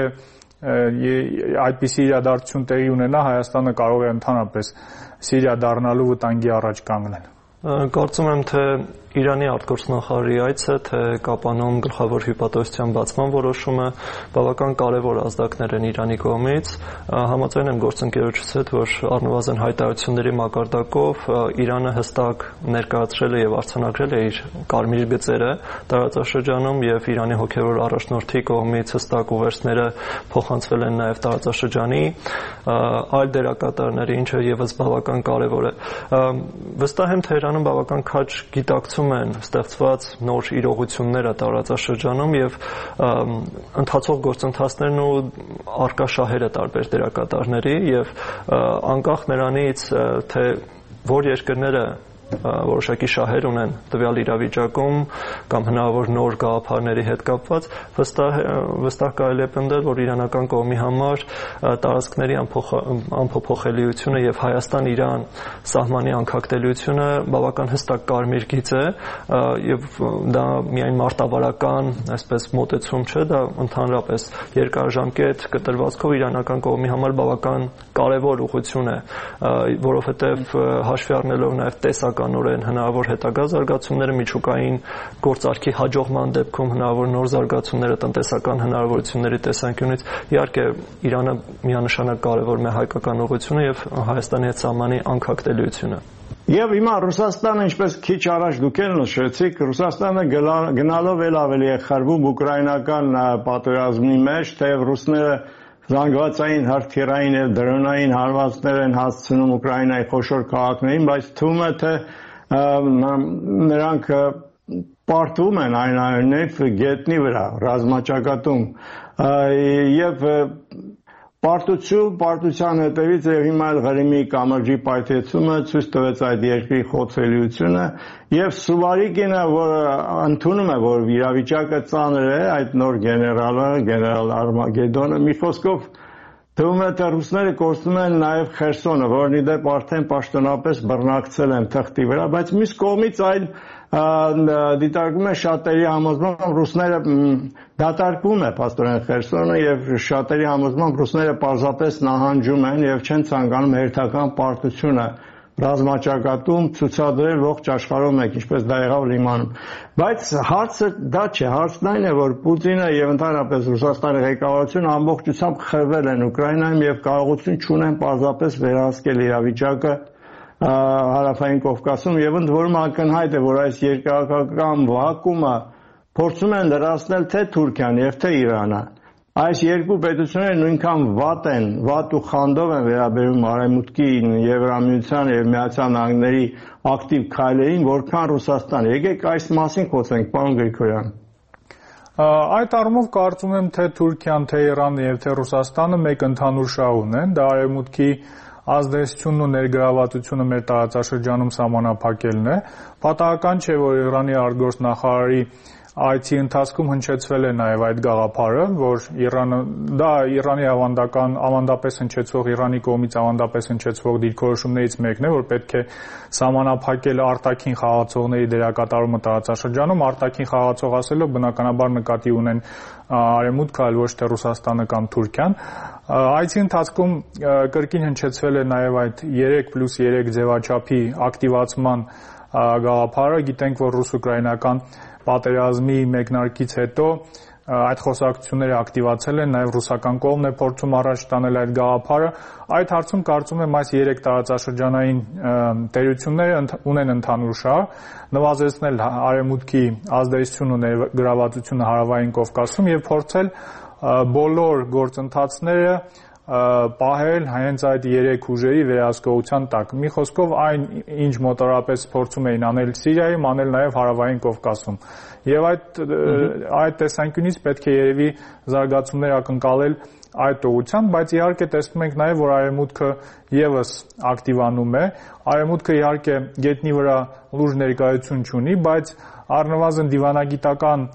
այդպիսի իրադարձություն տեղի ունենա, Հայաստանը կարող է ընդհանրապես Սիրիա դառնալու վտանգի առաջ կանգնել։ Կարծում եմ, թե Իրանի արտգործնախարարի այցը, թե Կապանում գլխավոր հյուպատոսության բացման որոշումը բավական կարևոր ազդակներ են Իրանի կողմից։ Համաձայն եմ գործընկերոջս հետ, որ առնվազն հայտարարությունների մակարդակով Իրանը հստակ ներկայացրել է եւ արձանագրել է իր կարմիր գծերը տարածաշրջանում եւ Իրանի հոգեվոր առաջնորդի կողմից հստակ ուղերձները փոխանցվել են նաեւ տարածաշրջանի այլ դերակատարների, ինչը եւս բավական կարևոր է։ Վստահ եմ, թե Իրանում բավական քաջ գիտակցում են ստեղծված նոր իրողությունները տարածաշրջանում եւ ընթացող գործընթացներն ու արկա շահերը տարբեր դերակատարների եւ անկախ նրանից թե որ երկրները որոշակի շահեր ունեն տվյալ իրավիճակում կամ հնարավոր նոր գաղափարների հետ կապված, վստահ վստահ կարելի է պնդել, որ իրանական կողմի համար տարածքների անփոփոխելիությունը եւ Հայաստան-Իրան սահմանի անկախտելիությունը բավական հստակ կարմիր գիծ է եւ դա միայն մարտավարական, այսպես մոտեցում չէ, դա ընդհանրապես երկարաժամկետ կտրվածքով իրանական կողմի համար բավական կարևոր ուղղություն է, որովհետեւ հաշվի առնելով նաեւ տեսակ տնտեսականորեն, հնարավոր հետագա զարգացումները միջուկային գործարքի հաջողման դեպքում հնարավոր նոր զարգացումները տնտեսական հնարավորությունների տեսանկյունից, իհարկե Իրանը միանշանակ կարևորում է հայկական ուղղությունը եւ Հայաստանի հետ սահմանի անկախտելիությունը։ Եվ հիմա Ռուսաստանը, ինչպես քիչ առաջ դուք եք նշեցիք, Ռուսաստանը գնալով էլ ավելի է խրվում ուկրաինական պատերազմի մեջ, թեև ռուսները զանգվածային, հրթիռային եւ դրոնային հարվածներ են հասցնում Ուկրաինայի խոշոր քաղաքներին, բայց թվում է թե նրանք պարտվում են այնուամենայնիվ գետնի վրա, ռազմաճակատում եւ պարտություն, պարտության հետևից եւ հիմա էլ Ղրիմի կամրջի պայթեցումը ցույց տվեց այդ երկրի խոցելիությունը եւ Սուվարիկինը, որը ընդունում է, որ իրավիճակը ծանր է, այդ նոր գեներալը, գեներալ Արմագեդոնը, մի խոսքով թվում է թե ռուսները կորցնում են նաեւ Խերսոնը, որն ի դեպ արդեն պաշտոնապես բռնակցել են թղթի վրա, բայց մյուս կողմից այլ դիտարկում է շատերի համոզմամբ ռուսները դատարկվում է փաստորեն Խերսոնը եւ շատերի համոզմամբ ռուսները պարզապես նահանջում են եւ չեն ցանկանում հերթական պարտությունը ռազմաճակատում ցուցադրել ողջ աշխարհում եք, ինչպես դա եղավ Լիմանում։ Բայց հարցը դա չէ, հարցն այն է, որ Պուտինը եւ ընդհանրապես Ռուսաստանի ղեկավարությունը ամբողջությամբ խրվել են Ուկրաինայում եւ կարողություն չունեն պարզապես վերահսկել իրավիճակը Հարավային Կովկասում եւ ընդ որում ակնհայտ է, որ այս երկրական վակումը փորձում են լրացնել թե Թուրքիան եւ թե Իրանը։ Այս երկու պետությունները նույնքան վատ են, վատ ու խանդով են վերաբերում Արևմուտքի, Եվրամիության եւ Միացյալ Նահանգների ակտիվ քայլերին, որքան Ռուսաստան։ Եկեք այս մասին խոսենք, պարոն Գրիգորյան։ Այդ առումով կարծում եմ, թե Թուրքիան, թե Իրանը եւ թե Ռուսաստանը մեկ ընդհանուր շահ ունեն, դա Արևմուտքի ազդեցությունն ու ներգրավվածությունը մեր տարածաշրջանում սահմանափակելն է։ Պատահական չէ, որ Իրանի արտգործնախարարի այցի ընթացքում հնչեցվել է նաև այդ գաղափարը, որ Իրանը դա Իրանի ավանդական ավանդապես հնչեցվող Իրանի կողմից ավանդապես հնչեցվող դիրքորոշումներից մեկն է, որ պետք է սահմանափակել արտաքին խաղացողների դերակատարումը տարածաշրջանում, արտաքին խաղացող ասելով բնականաբար նկատի ունեն Արևմուտքը, այլ ոչ թե Ռուսաստանը կամ Թուրքիան։ Այցի ընթացքում կրկին հնչեցվել է նաև այդ երեք պլյուս երեք ձևաչափի ակտիվացման գաղափարը։ Գիտենք, որ ռուս-ուկրաինական պատերազմի մեկնարկից հետո այդ խոսակցությունները ակտիվացել են, նաև ռուսական կողմն է փորձում առաջ տանել այդ գաղափարը։ Այդ հարցում կարծում եմ այս երեք տարածաշրջանային տերությունները ունեն ընդհանուր շահ նվազեցնել Արևմուտքի ազդեցությունն ու ներգրավվածությունը Հարավային Կովկասում եւ փորձել բոլոր գործընթացները պահել հենց այդ երեք ուժերի վերահսկողության տակ։ Մի խոսքով այն, ինչ մոտավորապես փորձում էին անել Սիրիայում, անել նաև Հարավային Կովկասում։ Եվ այդ այդ տեսանկյունից պետք է երևի զարգացումներ ակնկալել այդ ուղղությամբ, բայց իհարկե տեսնում ենք նաև, որ Արևմուտքը եւս ակտիվանում է։ Արևմուտքը իհարկե գետնի վրա լուրջ ներկայություն չունի, բայց առնվազն դիվանագիտական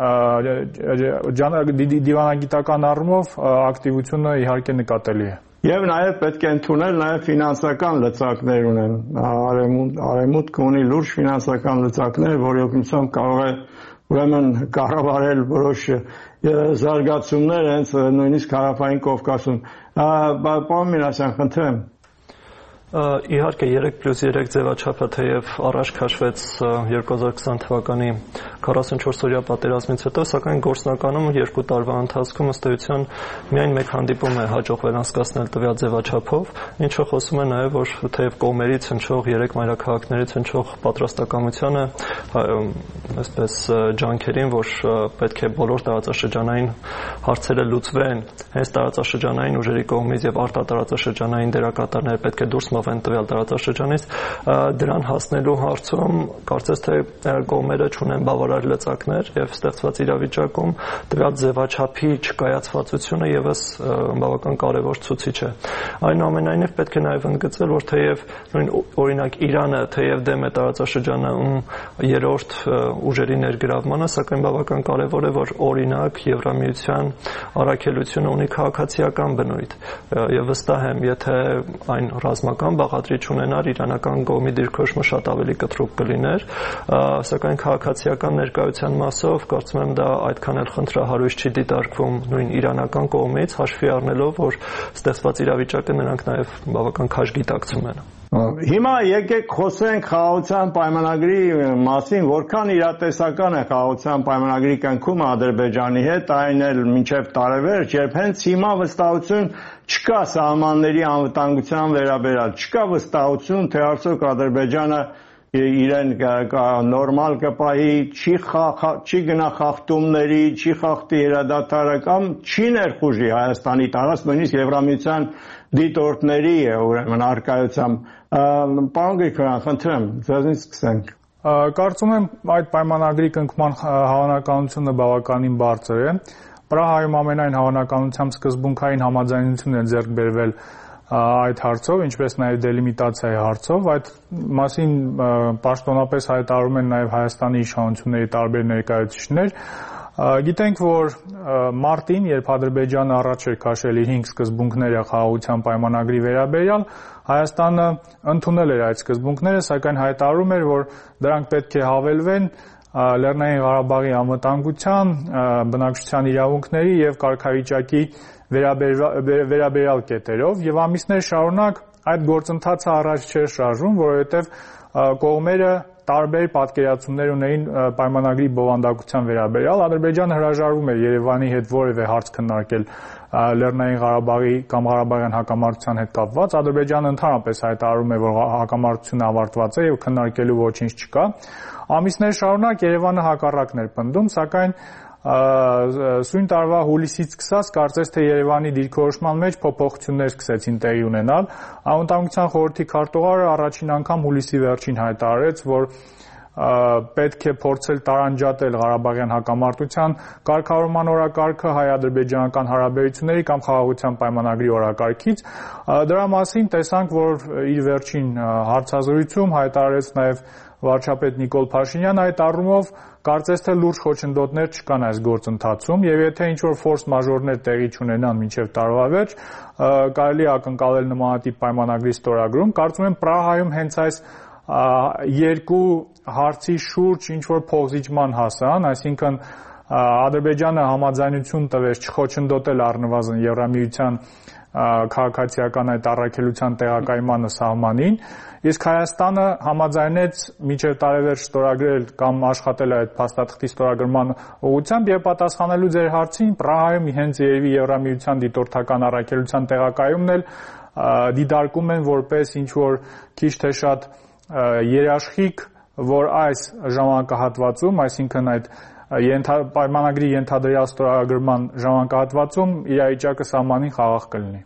դիվանագիտական առումով ակտիվությունը իհարկե նկատելի է։ Եվ նաև պետք է ընդունել նաև ֆինանսական լծակներ ունեն։ Արևմուտքը ունի լուրջ ֆինանսական լծակներ, որի օգնությամբ կարող է ուրեմն կառավարել որոշ զարգացումներ հենց նույնիսկ Հարավային Կովկասում։ Պարոն Մինասյան, խնդրեմ։ Իհարկե երեք պլյուս երեք ձևաչափը թեև առաջ քաշվեց երկու հազար քսան թվականի քառասունչորս-օրյա պատերազմից հետո, սակայն գործնականում երկու տարվա ընթացքում ըստ էության միայն մեկ հանդիպում է հաջողվել անցկացնել տվյալ ձևաչափով, ինչը խոսում է նաև, որ թեև կողմերից հնչող երեք մայրաքաղաքներից հնչող պատրաստակամությանը, այսպես ջանքերին, որ պետք է բոլոր տարածաշրջանային հարցերը լուծվեն, հենց տարածաշրջանային ուժերի կողմից եւ արտատարածաշրջանային դերակատարները պետք է դուրս մովեն տվյալ տարածաշրջանից, դրան հասնելու հարցում կարծես թե կողմերը չունեն բավարար լծակներ եւ ստեղծված իրավիճակում տվյալ ձևաչափի չկայացվածությունը եւս բավական կարեւոր ցուցիչ է։ Այնուամենայնիվ պետք է նաեւ ընդգծել, որ թեև նույն օրինակ Իրանը թեև դեմ է տարածաշրջանում երրորդ ուժերի ներգրավմանը, սակայն բավական կարեւոր է, որ օրինակ Եվրամիության առաքելությունը ունի քաղաքացիական բնույթ եւ վստահ եմ, եթե այն ռազմական բաղադրիչ ունենար, իրանական կողմի դիրքորոշումը շատ ավելի կտրուկ կլիներ, սակայն քաղաքացիական ներկայության մասով կարծում եմ դա այդքան էլ խնդրահարույց չի դիտարկվում նույն իրանական կողմից, հաշվի առնելով, որ ստեղծված իրավիճակը նրանք նաեւ բավական քաշ գիտակցում են։ Հիմա եկեք խոսենք խաղաղության պայմանագրի մասին, որքան իրատեսական է խաղաղության պայմանագրի կնքումը Ադրբեջանի հետ, այն էլ մինչև տարեվերջ, երբ հենց հիմա վստահություն չկա սահմանների անվտանգության վերաբերյալ, չկա վստահություն, թե արդյոք Ադրբեջանը իրեն նորմալ կպահի, չի, չի գնա խախտումների, չի խախտի հրադադարը կամ չի ներխուժի Հայաստանի տարածք, նույնիսկ Եվրամիության դիտորդների ուրեմն առկայությամբ։ Պարոն Գրիգորյան, խնդրեմ, ձեզնից սկսենք։ Կարծում եմ այդ պայմանագրի կնքման հավանականությունը բավականին բարձր է։ Պրահայում ամենայն հավանականությամբ սկզբունքային համաձայնություն է ձեռք բերվել այդ հարցով, ինչպես նաև դելիմիտացիայի հարցով, այդ մասին պաշտոնապես հայտարարում են նաև Հայաստանի իշխանությունների տարբեր ներկայացուցիչներ։ Գիտենք, որ մարտին, երբ Ադրբեջանը առաջ էր քաշել իր հինգ սկզբունքները խաղաղության պայմանագրի վերաբերյալ, Հայաստանը ընդունել էր այդ սկզբունքները, սակայն հայտարարում էր, որ դրանք պետք է հավելվեն Լեռնային Ղարաբաղի անվտանգության, բնակչության իրավունքների եւ կարգավիճակի վերաբերյալ կետերով, եւ ամիսներ շարունակ այդ գործընթացը առաջ չէր շարժվում, որովհետեւ կողմերը տարբեր պատկերացումներ ունեին պայմանագրի բովանդակության վերաբերյալ։ Ադրբեջանը հրաժարվում էր Երևանի հետ որևէ հարց քննարկել Լեռնային Ղարաբաղի կամ Ղարաբաղյան հակամարտության հետ կապված։ Ադրբեջանը ընդհանրապես հայտարարում է, որ հակամարտությունը ավարտված է եւ քննարկելու ոչինչ չկա։ Ամիսներ շարունակ Երևանը հակառակն էր պնդում, սակայն սույն տարվա հուլիսից սկսած կարծես թե Երևանի դիրքորոշման մեջ փոփոխություններ սկսեցին տեղի ունենալ։ Անվտանգության խորհրդի քարտուղարը առաջին անգամ հուլիսի վերջին հայտարարեց, որ պետք է փորձել տարանջատել Ղարաբաղյան հակամարտության կարգավորման օրակարգը հայ-ադրբեջանական հարաբերությունների կամ խաղաղության պայմանագրի օրակարգից։ Դրա մասին տեսանք, որ իր վերջին հարցազրույցում հայտարարեց նաև վարչապետ Նիկոլ Փաշինյանը, այդ առումով կարծես թե լուրջ խոչընդոտներ չկան այս գործընթացում եւ եթե ինչ-որ ֆորս մաժորներ տեղի չունենան մինչեւ տարվա վերջ, կարելի է ակնկալել նմանատիպ պայմանագրի ստորագրում։ Կարծում եմ Պրահայում հենց այս երկու հարցի շուրջ ինչ-որ փոխզիջման հասան, այսինքն Ադրբեջանը համաձայնություն տվեց չխոչընդոտել առնվազն Եվրամիության քաղաքացիական այդ առաքելության տեղակայմանը սահմանին, իսկ Հայաստանը համաձայնեց մինչև տարեվերջ ստորագրել կամ աշխատել այդ փաստաթղթի ստորագրման ուղղությամբ եւ պատասխանելու ձեր հարցին, Պրահայում հենց երևի Եվրամիության դիտորդական առաքելության տեղակայումն էլ դիտարկում են որպես ինչ-որ քիչ թե շատ երաշխիք, որ այս ժամանակահատվածում, այսինքն այդ պայմանագրի ենթադրյալ ստորագրման ժամանակահատվածում իրավիճակը սահմանին խաղաղ կլինի։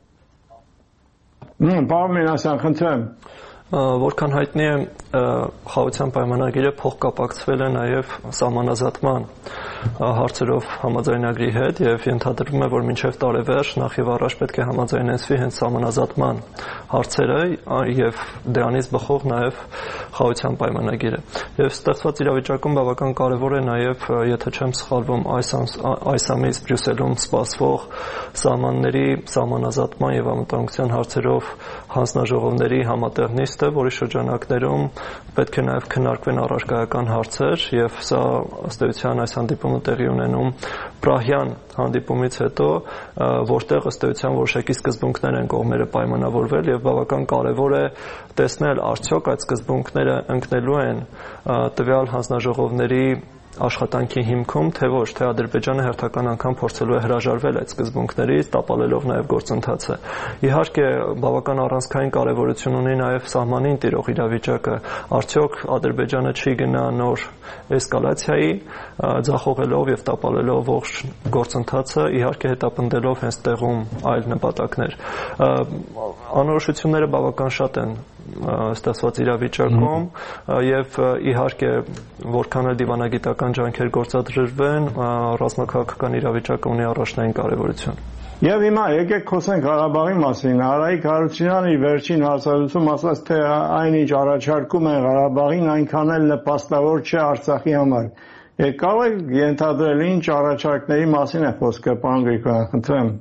Պարոն Մինասյան, խնդրեմ։ Որքան հայտնի է, խաղաղության պայմանագիրը փոխկապակցվել է նաև սահմանազատման հարցերով համաձայնագրի հետ եւ ենթադրվում է, որ մինչեւ տարեվերջ նախ եւ առաջ պետք է համաձայնեցվի հենց սահմանազատման հարցերը եւ դրանից բխող նաև խաղաղության պայմանագիրը։ Եվ ստեղծված իրավիճակում բավական կարեւոր է նաև, եթե չեմ սխալվում, այս այս ամիս Բրյուսելում սպասվող սահմանների սահմանազատման եւ անվտանգության հարցերով հանձնաժողովների համատեղ նիստը, որի շրջանակներում պետք է նաև քննարկվեն առարկայական հարցեր եւ սա ըստ էության այս հանդիպումը տեղի ունենում Պրահյան հանդիպումից հետո, որտեղ ըստ էության որոշակի սկզբունքներ են կողմերը պայմանավորվել եւ բավական կարեւոր է տեսնել արդյոք այդ սկզբունքները ընկնելու են տվյալ հանձնաժողովների աշխատանքի հիմքում, թե ոչ, թե Ադրբեջանը հերթական անգամ փորձելու է հրաժարվել այդ սկզբունքներից, տապալելով նաև գործընթացը։ Իհարկե, բավական առանցքային կարևորություն ունի նաև սահմանին տիրող իրավիճակը։ Արդյոք Ադրբեջանը չի գնա նոր էսկալացիայի, ձախողելով եւ տապալելով ողջ գործընթացը, իհարկե հետապնդելով հենց տեղում այլ նպատակներ։ Անորոշությունները բավական շատ են ստեղծված իրավիճակում եւ իհարկե որքան էլ դիվանագիտական ջանքեր գործադրվեն, ռազմաքաղաքական իրավիճակը ունի առաջնային կարևորություն։ Եվ հիմա եկեք խոսենք Ղարաբաղի մասին։ Արայիկ Հարությունյանը իր վերջին հարցազրույցում ասաց, թե այնինչ առաջարկում են Ղարաբաղին, այնքան էլ նպաստավոր չէ Արցախի համար։ Կարող եք ենթադրել ինչ առաջարկների մասին է խոսքը, պարոն Գրիգորյան, խնդրեմ։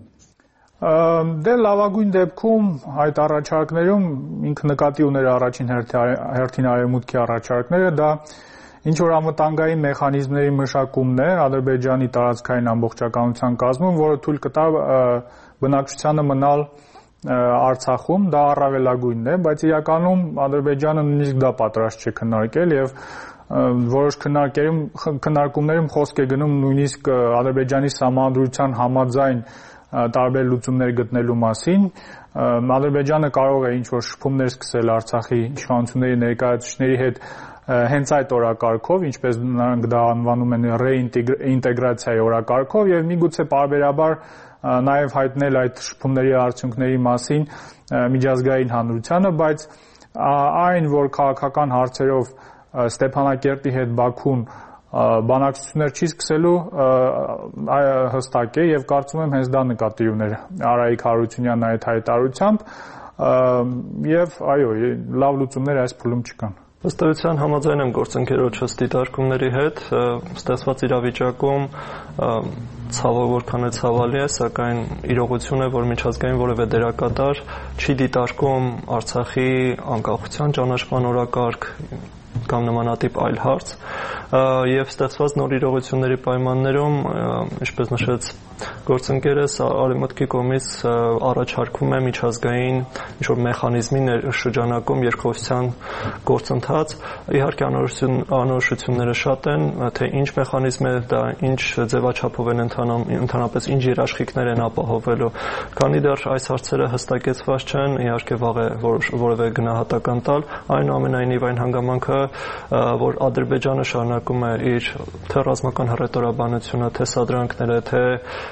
Դե լավագույն դեպքում այդ առաջարկներում ինքը նկատի ուներ առաջին հերթին արևմուտքի առաջարկները, դա ինչ որ անվտանգային մեխանիզմների մշակումն է Ադրբեջանի տարածքային ամբողջականության կազմում, որը թույլ կտա բնակչությանը մնալ Արցախում, դա առավելագույնն է, բայց իրականում Ադրբեջանը նույնիսկ դա պատրաստ չէ քննարկել եւ որոշ քննարկերում քննարկումներում խոսք է գնում նույնիսկ Ադրբեջանի սահմանադրության համաձայն տարբեր լուծումներ գտնելու մասին։ Ադրբեջանը կարող է ինչ-որ շփումներ սկսել Արցախի իշխանությունների ներկայացուցիչների հետ հենց այդ օրակարգով, ինչպես նրանք դա անվանում են ռեինտեգրացիայի օրակարգով եւ միգուցե պարբերաբար նաեւ հայտնել այդ շփումների արդյունքների մասին միջազգային հանրությանը, բայց այն, որ քաղաքական հարցերով Ստեփանակերտի հետ Բաքուն բանակցություններ չի սկսելու հստակ է եւ կարծում եմ հենց դա նկատի ուներ Արայիկ Հարությունյանն այդ հայտարարությամբ եւ այո, լավ լուծումներ այս փուլում չկան։ Ըստ էության համաձայն եմ գործընկերոջս դիտարկումների հետ, ստեղծված իրավիճակում ցավը որքան է ցավալի է, սակայն իրողություն է, որ միջազգային որևէ դերակատար չի դիտարկում Արցախի անկախության ճանաչման օրակարգ կամ նմանատիպ այլ հարց եւ ստեղծված նոր իրողությունների պայմաններում, ինչպես նշեց գործընկերս, Արևմուտքի կողմից առաջարկվում է միջազգային ինչ-որ մեխանիզմի շրջանակում երկխոսության գործընթաց։ Իհարկե անորոշությունները շատ են, թե ինչ մեխանիզմ է դա, ինչ ձևաչափով են ընթանում, ընդհանրապես ինչ երաշխիքներ են ապահովելու։ Քանի դեռ այս հարցերը հստակեցված չեն, իհարկե վաղ է որևէ գնահատական տալ, այնուամենայնիվ այն հանգամանքը, որ Ադրբեջանը շարունակում է իր թե ռազմական հռետորաբանությունը, թե սադրանքները, թե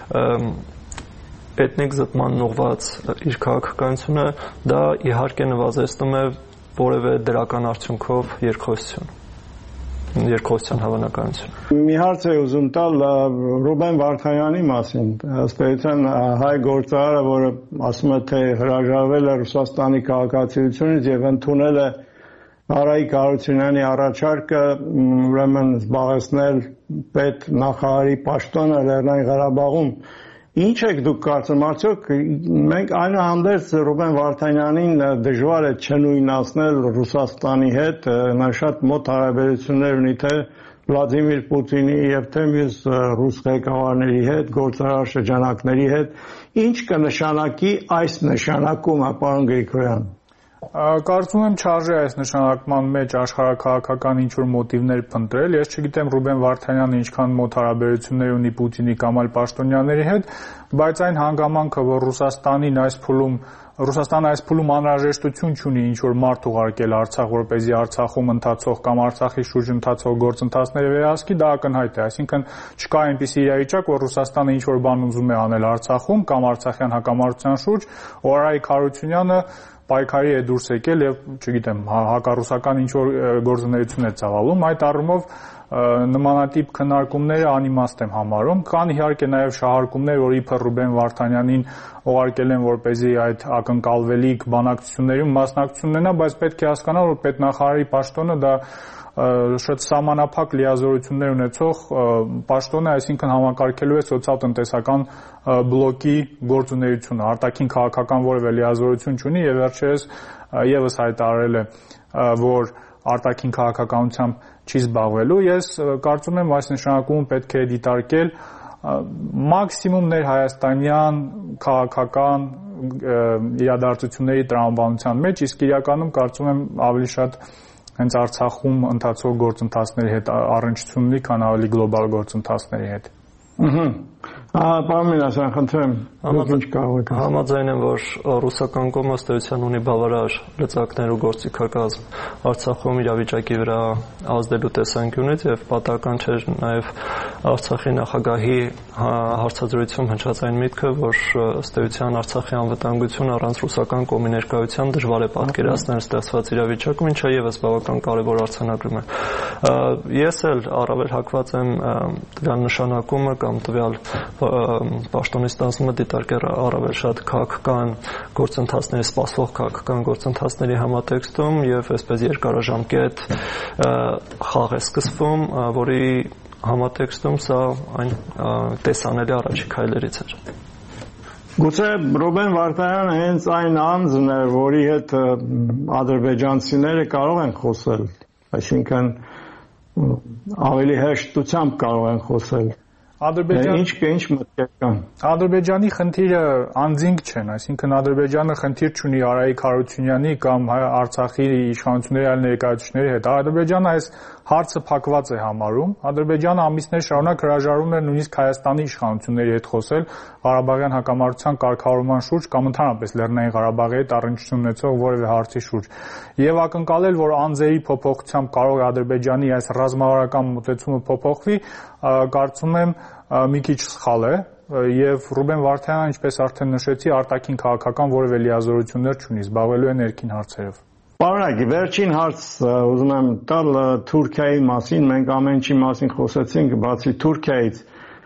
էթնիկ զտման ուղղված իր քաղաքականությունը, դա իհարկե նվազեցնում է որևէ դրական արդյունքով երկխոսություն, երկխոսության հավանականություն։ Մի հարց է ուզում տալ Ռուբեն Վարդանյանի մասին, ըստ էության հայ գործարարը, որը ասում է, թե հրաժարվել է Ռուսաստանի քաղաքացիությունից եւ ընդունել է Արայիկ Հարությունյանի առաջարկը ուրեմն զբաղեցնել պետ նախարարի պաշտոնը Լեռնային Ղարաբաղում։ Ինչ եք դուք կարծում, արդյոք մենք այնուհանդերձ Ռուբեն Վարդանյանին դժվար է չնույնացնել Ռուսաստանի հետ, նա շատ մոտ հարաբերություններ ունի թե Վլադիմիր Պուտինի եւ թե մյուս ռուս ղեկավարների հետ, գործարար շրջանակների հետ, ինչ կնշանակի այս նշանակումը, պարոն Գրիգորյան։ Կարծում եմ չարժե այս նշանակման մեջ աշխարհաքաղաքական ինչ-որ մոտիվներ փնտրել։ Ես չգիտեմ Ռուբեն Վարդանյանը ինչքան մոտ հարաբերություններ ունի Պուտինի կամ այլ պաշտոնյաների հետ, բայց այն հանգամանքը, որ Ռուսաստանին այս փուլում Ռուսաստանը այս փուլում անհրաժեշտություն չունի ինչ-որ մարդ ուղարկել Արցախ, որպեսզի Արցախում ընթացող կամ Արցախի շուրջ ընթացող գործընթացները վերահսկի, դա ակնհայտ է։ Այսինքն չկա այնպիսի իրավիճակ, որ Ռուսաստանը ինչ-որ բան ուզում է անել Արցախում կամ արցախյան հակամարտության շուրջ, որ Արայիկ Հարությունյանը պայքարի է դուրս եկել եւ, չգիտեմ, հակառուսական ինչ-որ գործունեություն է ծավալում, այդ առումով նմանատիպ քննարկումները անիմաստ եմ համարում։ Կան իհարկե նաև շահարկումներ, որ իբր Ռուբեն Վարդանյանին ուղարկել են, որպեսզի այդ ակնկալվելիք բանակցություններում մասնակցություն ունենա, բայց պետք է հասկանալ, որ պետնախարարի պաշտոնը դա շատ սահմանափակ լիազորություններ ունեցող պաշտոն է, այսինքն համակարգելու է սոցիալ-տնտեսական բլոկի գործունեությունը, արտաքին քաղաքական որևէ լիազորություն չունի եւ վերջերս եւս հայտարարել է, որ արտաքին քաղաքականությամբ չի զբաղվելու։ Ես կարծում եմ այս նշանակումը պետք է դիտարկել մաքսիմում ներհայաստանյան քաղաքական իրադարձությունների տրամաբանության մեջ, իսկ իրականում կարծում եմ ավելի շատ հենց Արցախում ընթացող գործընթացների հետ առնչություն ունի, քան ավելի գլոբալ գործընթացների հետ։ Ահա։ Պարոն Մինասյան, խնդրեմ, դուք ինչ կարող եք։ Համաձայն եմ, որ ռուսական կողմը ըստ էության ունի բավարար լծակներ ու գործիքակազմ Արցախում իրավիճակի վրա ազդելու տեսանկյունից եւ պատահական չէր նաեւ Արցախի նախագահի հարցազրույցում հնչած այն միտքը, որ ըստ էության Արցախի անվտանգությունը առանց ռուսական կողմի ներկայության դժվար է պատկերացնել ստեղծված իրավիճակում, ինչը եւս բավական կարեւոր արձանագրում է։ Ես էլ առավել հակված եմ տվյալ նշանակումը կամ տվյալ պաշտոնի ստանձնումը դիտարկել առավել շատ քաղաքական գործընթացների, սպասվող քաղաքական գործընթացների համատեքստում եւ այսպես երկարաժամկետ խաղ է սկսվում, որի համատեքստում սա այն տեսանելի առաջին քայլերից էր։ Գուցե Ռուբեն Վարդանյանը հենց այն անձն է, որի հետ ադրբեջանցիները կարող են խոսել, այսինքն ավելի հեշտությամբ կարող են խոսել։ Ադրբեջան ինչ ինչ մտքեր կան։ Ադրբեջանի խնդիրը անձինք չեն, այսինքն Ադրբեջանը խնդիր չունի Արայիկ Հարությունյանի կամ Արցախի իշխանությունների այլ ներկայացուցիչների հետ։ Ադրբեջանը այս հարցը փակված է համարում։ Ադրբեջանը ամիսներ շարունակ հրաժարվում էր նույնիսկ Հայաստանի իշխանությունների հետ խոսել Ղարաբաղյան հակամարտության կարգավորման շուրջ կամ ընդհանրապես Լեռնային Ղարաբաղի հետ առնչություն ունեցող որևէ հարցի շուրջ։ Եվ ակնկալել, որ անձերի փոփոխությամբ կարող է Ադրբեջանի այս ռազմավարական մոտեցումը փոփոխվի, կարծում եմ մի քիչ սխալ է, եւ Ռուբեն Վարդանյանը, ինչպես արդեն նշեցի, արտաքին քաղաքական որևէ լիազորություններ չունի, զբաղվելու է ներքին հարցերով։ Պարոն, վերջին հարց ուզում եմ տալ Թուրքիայի մասին, մենք ամեն ինչի մասին խոսեցինք, բացի Թուրքիայից։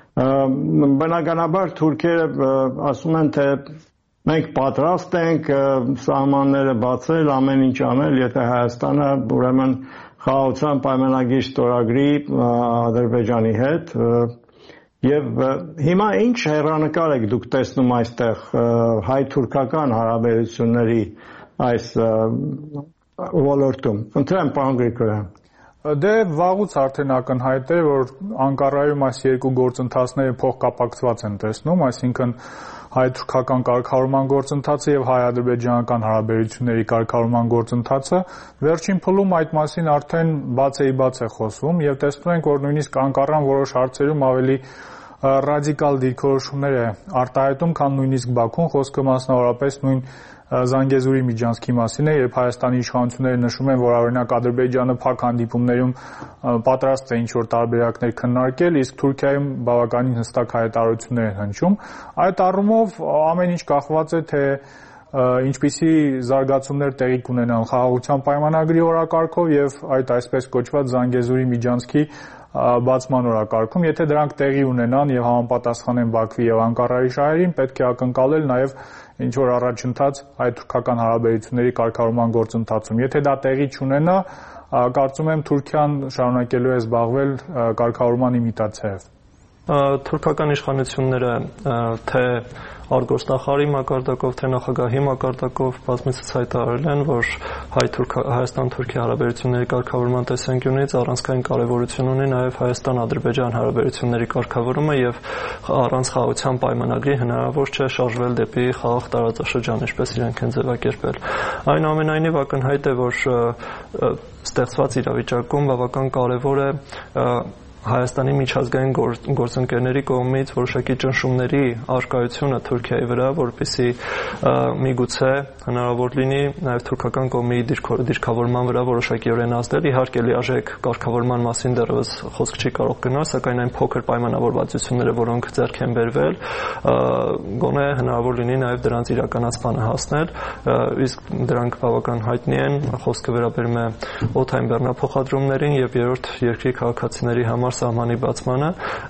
Բնականաբար թուրքերը ասում են, թե մենք պատրաստ ենք սահմանները բացել, ամեն ինչ անել, եթե Հայաստանը ուրեմն խաղաղության պայմանագիր ստորագրի Ադրբեջանի հետ։ Եվ հիմա ինչ հեռանկար եք դուք տեսնում այստեղ հայ-թուրքական հարաբերությունների այս ոլորտում։ Խնդրեմ, պարոն Գրիգորյան։ Դե վաղուց արդեն ակնհայտ է, որ Անկարայում այս երկու գործընթացները փոխկապակցված են տեսնում, այսինքն հայ-թուրքական կարգավորման գործընթացը եւ հայ-ադրբեջանական հարաբերությունների կարգավորման գործընթացը։ Վերջին փուլում այդ մասին արդեն բացեի-բաց է խոսվում եւ տեսնում ենք, որ նույնիսկ Անկարան որոշ հարցերում ավելի ռադիկալ դիրքորոշումներ է արտահայտում, քան նույնիսկ Բաքուն, խոսքը մասնավորապես նույն Զանգեզուրի միջանցքի մասին է, երբ Հայաստանի իշխանությունները նշում են, որ օրինակ Ադրբեջանը փակ հանդիպումներում պատրաստ է ինչ-որ տարբերակներ քննարկել, իսկ Թուրքիայում բավականին հստակ հայտարարություններ են հնչում։ Այդ առումով ամեն ինչ կախված է, թե ինչպիսի զարգացումներ տեղի կունենան խաղաղության պայմանագրի օրակարգով եւ այդ այսպես կոչված Զանգեզուրի միջանցքի բացման օրակարգում, եթե դրանք տեղի ունենան եւ համապատասխանեն Բաքվի եւ Անկարայի շահերին, պետք է ակնկալել նաեւ ինչ որ առաջընթաց հայ-թուրքական հարաբերությունների կարգավորման գործընթացում։ Եթե դա տեղի չունենա, կարծում եմ Թուրքիան շարունակելու է զբաղվել կարգավորման իմիտացիայով։ Թուրքական իշխանությունները թե արգոստախարի մակարդակով, թե նախագահի մակարդակով բազմիցս հայտարարել են, որ Հայաստան-Թուրքիա հարաբերությունների կարգավորման տեսանկյունից առանցքային կարևորություն ունի նաև Հայաստան-Ադրբեջան հարաբերությունների կարգավորումը եւ առանց խաղաղության պայմանագրի հնարավոր չէ շարժվել դեպի խաղաղ տարածաշրջան, ինչպես իրենք են ձևակերպել։ Այնուամենայնիվ ակնհայտ է, որ ստեղծված իրավիճակում բավական կարևոր է Հայաստանի միջազգային գործընկերների կողմից որոշակի ճնշումների արկայությունը Թուրքիայի վրա, որպեսզի միգուցե հնարավոր լինի նաև թուրքական կողմի դիրքավորման վրա որոշակիորեն ազդել։ Իհարկե լիարժեք կարգավորման մասին դեռևս խոսք չի կարող գնալ, սակայն այն փոքր պայմանավորվածությունները, որոնք ձեռք են բերվել, գոնե հնարավոր լինի նաև դրանց իրականացմանը հասնել, իսկ դրանք բավական հայտնի են, խոսքը վերաբերում է օդային բեռնափոխադրումներին եւ երրորդ երկրի քաղաքացիների համար սահմանի բացմանը,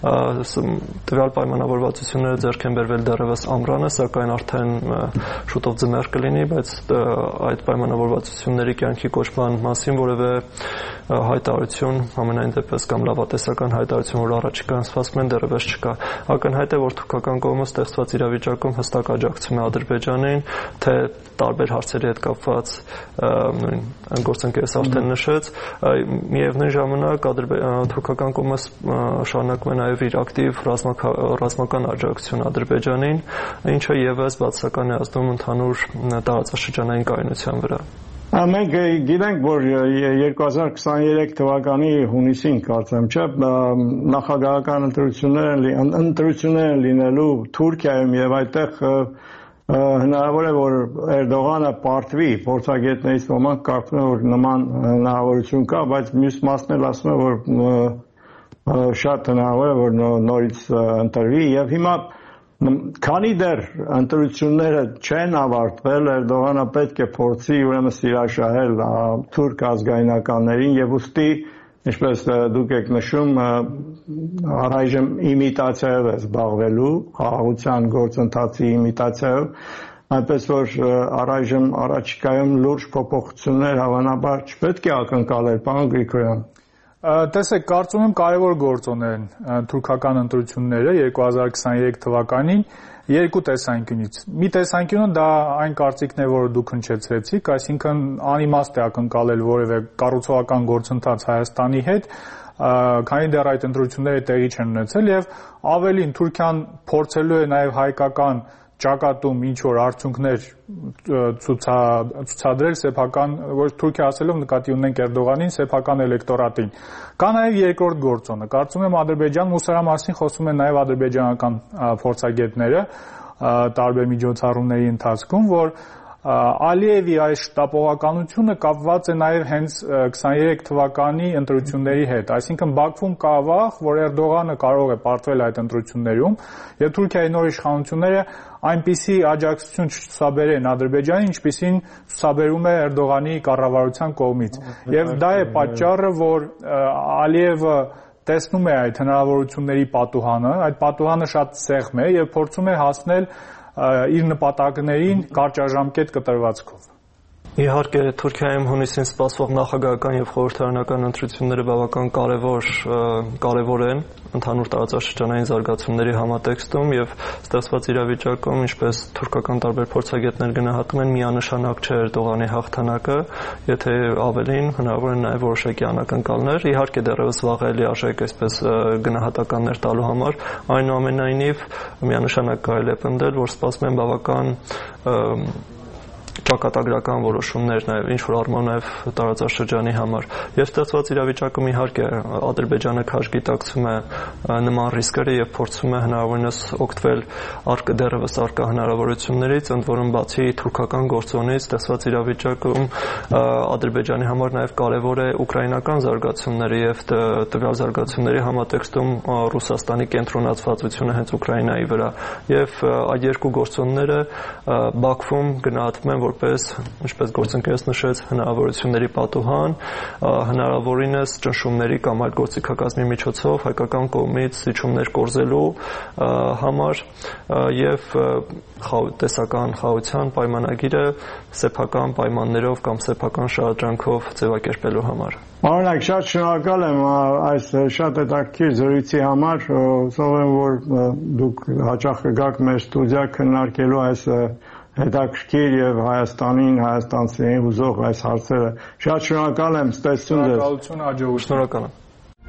տվյալ պայմանավորվածությունները ձեռք են բերվել դեռևս ամռանը, սակայն արդեն շուտով ձմեռ կլինի, բայց այդ պայմանավորվածությունների կյանքի կոչման մասին որևէ հայտարարություն, ամենայն դեպս կամ լավատեսական հայտարարություն, որ առաջիկայում սպասում են, դեռևս չկա։ Ակնհայտ է, որ թուրքական կողմը ստեղծված իրավիճակում հստակ աջակցում է Ադրբեջանին, թե տարբեր հարցերի հետ կապված նույն գործընկերս արդեն նշեց, միևնույն ժամանակ թուրքական կողմը շարունակում է նաև իր ակտիվ ռազմական աջակցություն Ադրբեջանին, ինչը եւս բացասական է ազդում ընդհանուր տարածաշրջանային կայունության վրա։ Մենք գիտենք, որ երկու հազար քսաներեք թվականի հունիսին, կարծեմ չէ, նախագահական ընտրություններ են լինելու Թուրքիայում եւ այդտեղ հնարավոր է, որ Էրդողանը պարտվի, փորձագետներից ոմանք կարծում են, որ նման հնարավորություն կա, բայց մյուս մասն էլ ասում է, որ շատ հնարավոր է, որ նորից ընտրվի եւ հիմա քանի դեռ ընտրությունները չեն ավարտվել, Էրդողանը պետք է փորձի ուրեմն սիրաշահել թուրք ազգայնականներին եւ ուստի, ինչպես դուք եք նշում, առայժմ իմիտացիայով է զբաղվելու, խաղաղության գործընթացի իմիտացիայով, այնպես որ առայժմ առաջիկայում լուրջ փոփոխություններ հավանաբար չպետք է ակնկալել, պարոն Գրիգորյան։ Տեսեք, կարծում եմ կարևոր գործոն են թուրքական ընտրությունները երկու հազար քսաներեք թվականին երկու տեսանկյունից։ Մի տեսանկյունը դա այն կարծիքն է, որը դուք հնչեցրեցիք, այսինքն անիմաստ է ակնկալել որևէ կառուցողական գործընթաց Հայաստանի հետ, քանի դեռ այդ ընտրությունները տեղի չեն ունեցել եւ ավելին Թուրքիան փորձելու է նաեւ հայկական ճակատում ինչ որ արդյունքներ ցուցա ցուցադրել սեփական որ Թուրքիա ասելով նկատի ունենք Էրդողանին սեփական էլեկտորատին կա նաեւ երկրորդ գործոնը կարծում եմ Ադրբեջան ու սրա մասին խոսում են նաեւ ադրբեջանական փորձագետները տարբեր միջոցառումների ընթացքում որ Ալիևի այս շտապողականությունը կապված է նաև հենց քսաներեք թվականի ընտրությունների հետ, այսինքն Բաքվում կա վախ, որ Էրդողանը կարող է պարտվել այդ ընտրություններում եւ Թուրքիայի նոր իշխանությունները այնպիսի աջակցություն չցուցաբերեն Ադրբեջանին, ինչպիսին ցուցաբերում է Էրդողանի կառավարության կողմից։ Եվ դա է պատճառը, որ Ալիևը տեսնում է այդ հնարավորությունների պատուհանը, այդ պատուհանը շատ սեղմ է եւ փորձում է հասնել իր նպատակներին կարճաժամկետ կտրվածքով։ Իհարկե Թուրքիայում հունիսին սպասվող նախագահական եւ խորհրդարանական ընտրությունները բավական կարևոր կարևոր են ընդհանուր տարածաշրջանային զարգացումների համատեքստում եւ ստեղծված իրավիճակում, ինչպես թուրքական տարբեր փորձագետներ գնահատում են, միանշանակ չէ Էրդողանի հաղթանակը, եթե ավելին հնարավոր են նաեւ որոշակի անակնկալներ, իհարկե դեռևս վաղ է արժեք այսպես գնահատականներ տալու համար, այնուամենայնիվ միանշանակ կարելի է պնդել, որ սպասում են բավական ճակատագրական որոշումներ նաև ինչ որ առումով նաև տարածաշրջանի համար եւ ստեղծված իրավիճակում իհարկե Ադրբեջանը քաշ գիտակցում է նման ռիսկերը եւ փորձում է հնարավորինս օգտվել արկա դեռևս արկա հնարավորություններից ընդ որում բացի թուրքական գործոնից ստեղծված իրավիճակում Ադրբեջանի համար նաև կարեւոր է ուկրաինական զարգացումները եւ տվյալ զարգացումների համատեքստում Ռուսաստանի կենտրոնացվածությունը հենց Ուկրաինայի վրա եւ այդ երկու գործոնները Բաքվում գնահատվում են որպես, ինչպես գործընկերս նշեց, հնարավորությունների պատուհան, հնարավորինս ճնշումների կամ այլ գործիքակազմի միջոցով հայկական կողմից զիջումներ կորզելու համար եւ տեսական խաղաղության պայմանագիրը սեփական պայմաններով կամ սեփական շարադրանքով ձևակերպելու համար։ Օրինակ, շատ շնորհակալ եմ այս շատ հետաքրքիր զրույցի համար, հուսով եմ, որ դուք հաճախ կգաք մեր ստուդիա քննարկելու այս հետաքրքիր եւ Հայաստանին, հայաստանցիներին հուզող այս հարցերը։ Շատ շնորհակալ եմ, ստեսություն ձեզ։ Շնորհակալություն, հաջողություն։ Շնորհակալ եմ։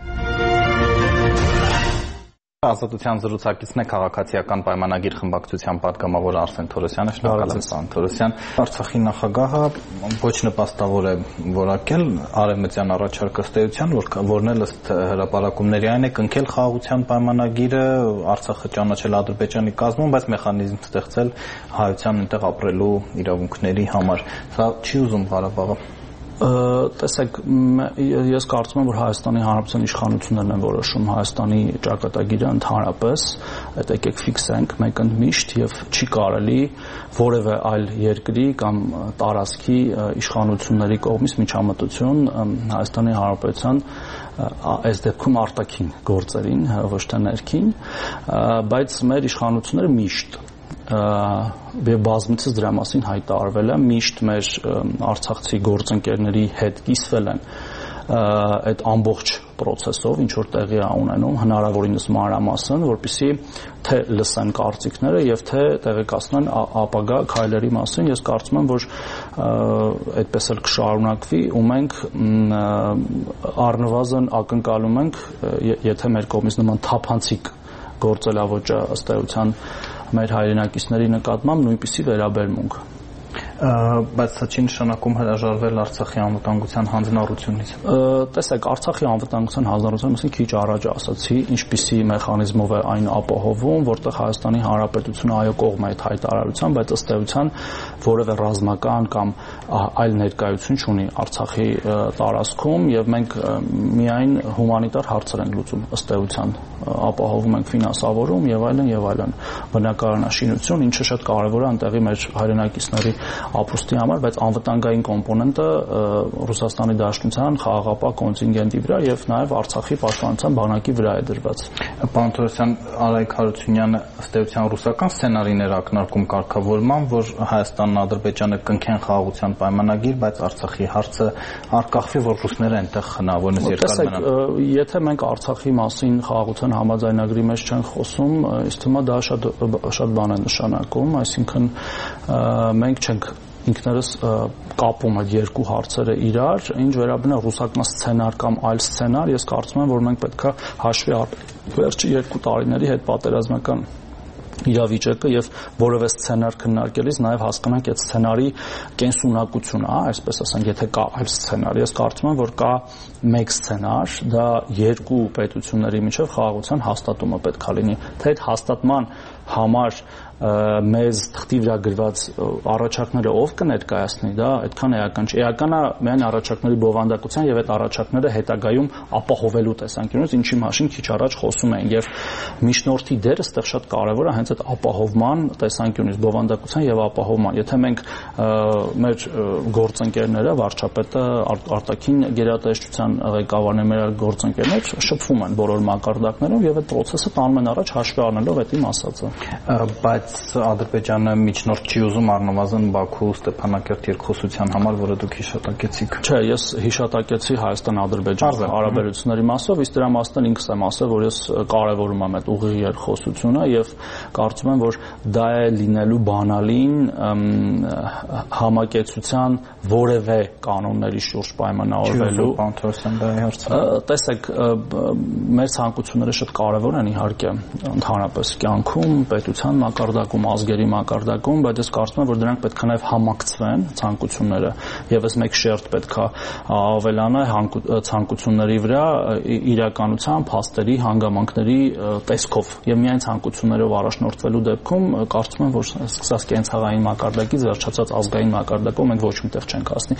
Ազատության զրուցակիցն է քաղաքացիական պայմանագիր խմբակցության պատգամավոր Արսեն Թորոսյանը, շնորհակալ եմ պարոն Թորոսյան։ Արցախի նախագահը ոչ նպաստավոր է որակել արևմտյան առաջարկը ըստ էության, որն էլ ըստ հրապարակումների այն է կնքել խաղաղության պայմանագիրը, Արցախը ճանաչել Ադրբեջանի կազմում, բայց մեխանիզմ ստեղծել հայության այնտեղ ապրելու իրավունքների համար։ Սա չի ուզում Ղարաբաղը։ Տեսեք, ես կարծում եմ, որ Հայաստանի Հանրապետության իշխանություններն են որոշում Հայաստանի ճակատագիրը ընդհանրապես, այդ եկեք ֆիքսենք, մենք ընդմիշտ եւ չի կարելի որևէ այլ երկրի կամ տարածքի իշխանությունների կողմից միջամտություն Հայաստանի Հանրապետության այս դեպքում արտաքին գործերին, ոչ թե ներքին, բայց մեր իշխանությունները միշտ եւ բազմիցս դրա մասին հայտարարվել է, միշտ մեր արցախցի գործընկերների հետ կիսվել են այդ ամբողջ process-ով, ինչ որ տեղի է ունենում, հնարավորինս մանրամասն, որպեսզի թե լսեն կարծիքները եւ թե տեղեկացնեն ապագա քայլերի մասին։ Ես կարծում եմ, որ այդպես էլ կշարունակվի ու մենք առնվազն ակնկալում ենք, եթե մեր կողմից նման թափանցիկ գործելավոճը ըստ էության մեր հայրենակիցների նկատմամբ նույնպիսի վերաբերմունք։ Բայց սա չի նշանակում հրաժարվել Արցախի անվտանգության հանձնառությունից։ Տեսեք, Արցախի անվտանգության հանձնառությունը մասին քիչ առաջ ասացի, ինչպիսի մեխանիզմով է այն ապահովում, որտեղ Հայաստանի Հանրապետությունը այո կողմ է այդ հայտարարության, բայց ըստ էության որևէ ռազմական կամ այլ ներկայություն չունի Արցախի տարածքում եւ մենք միայն հումանիտար հարցեր ենք լուծում ըստ էության, ապահովում ենք ֆինանսավորում եւ այլն եւ այլն, բնակարանաշինություն, ինչը շատ կարեւոր է այնտեղի մեր հայրենակիցների ապրուստի համար, բայց անվտանգային կոմպոնենտը Ռուսաստանի Դաշնության խաղաղապահ կոնտինգենտի վրա եւ նաեւ Արցախի պաշտպանության բանակի վրա է դրված։ Պարոն Թորոսյան, Արայք Հարությունյանը ըստ էության ռուսական սցենարիներ ակնարկում կարգավորման, որ Հայաստանն, Ադրբեջանը կնքեն խաղաղության պայմանագիր, բայց Արցախի հարցը արկախվի, որ ռուսները այնտեղ հնարավորինս երկար մնան։ Եթե մենք Արցախի մասին խաղաղության համաձայնագրի մեջ չենք խոսում, ինձ թվում է դա շատ շատ բան է նշանակում, այսինքն մենք չենք ինքներս կապում այդ երկու հարցերը իրար, ինչ վերաբերում է ռուսական սցենար կամ այլ սցենար, ես կարծում եմ, որ մենք պետք է հաշվի առնենք վերջի երկու տարիների հետ պատերազմական իրավիճակը եւ որևէ սցենար քննարկելիս նաեւ հասկանանք այդ սցենարի կենսունակությունը, հա, այսպես ասենք, եթե կա այլ սցենար, ես կարծում եմ, որ կա մեկ սցենար, դա երկու պետությունների միջև խաղաղության հաստատումը պետք է լինի, թե այդ հաստատման համար մեզ թղթի վրա գրված առաջարկները ով կներկայացնի, դա այդքան էական չէ։ Էական է միայն առաջարկների բովանդակության եւ այդ առաջարկները հետագայում ապահովելու տեսանկյունից, ինչի մասին քիչ առաջ խոսում էին, եւ միջնորդի դերը այդտեղ շատ կարեւոր է հենց այդ ապահովման տեսանկյունից, բովանդակության եւ ապահովման։ Եթե մենք մեր գործընկերները, վարչապետը, արտաքին գերատեսչության ղեկավարները, մեր գործընկերներ շփվում են բոլոր մակարդակներով եւ այդ process-ը տանում են առաջ հաշվի առնելով այդ իմ ասածը։ Բայց Ադրբեջանը միջնորդ չի ուզում առնվազն Բաքու Ստեփանակերտ երկխոսության համար, որը դուք հիշատակեցիք։ Չէ, ես հիշատակեցի Հայաստան-Ադրբեջան հարաբերությունների մասով, իսկ դրա մասն ինքս եմ ասել, որ ես կարևորում եմ այդ ուղիղ երկխոսությունը եւ կարծում եմ, որ դա է լինելու բանալին համակեցության որևէ կանոնների շուրջ պայմանավորվելու։ Տեսեք, մեր ցանկությունները շատ կարևոր են իհարկե ընդհանրապես կյանքում, պետության մակարդակում, ազգերի մակարդակում, բայց ես կարծում եմ, որ դրանք պետք է նաև համակցվեն ցանկությունները, եւս մեկ շերտ պետք է ավելանա ցանկությունների վրա իրականության, փաստերի, հանգամանքների տեսքով եւ միայն ցանկություններով առաջնորդվելու դեպքում կարծում եմ, որ սկսած կենցաղային մակարդակից վերջացած ազգային մակարդակով մենք ոչ միտեղ չենք հասնի։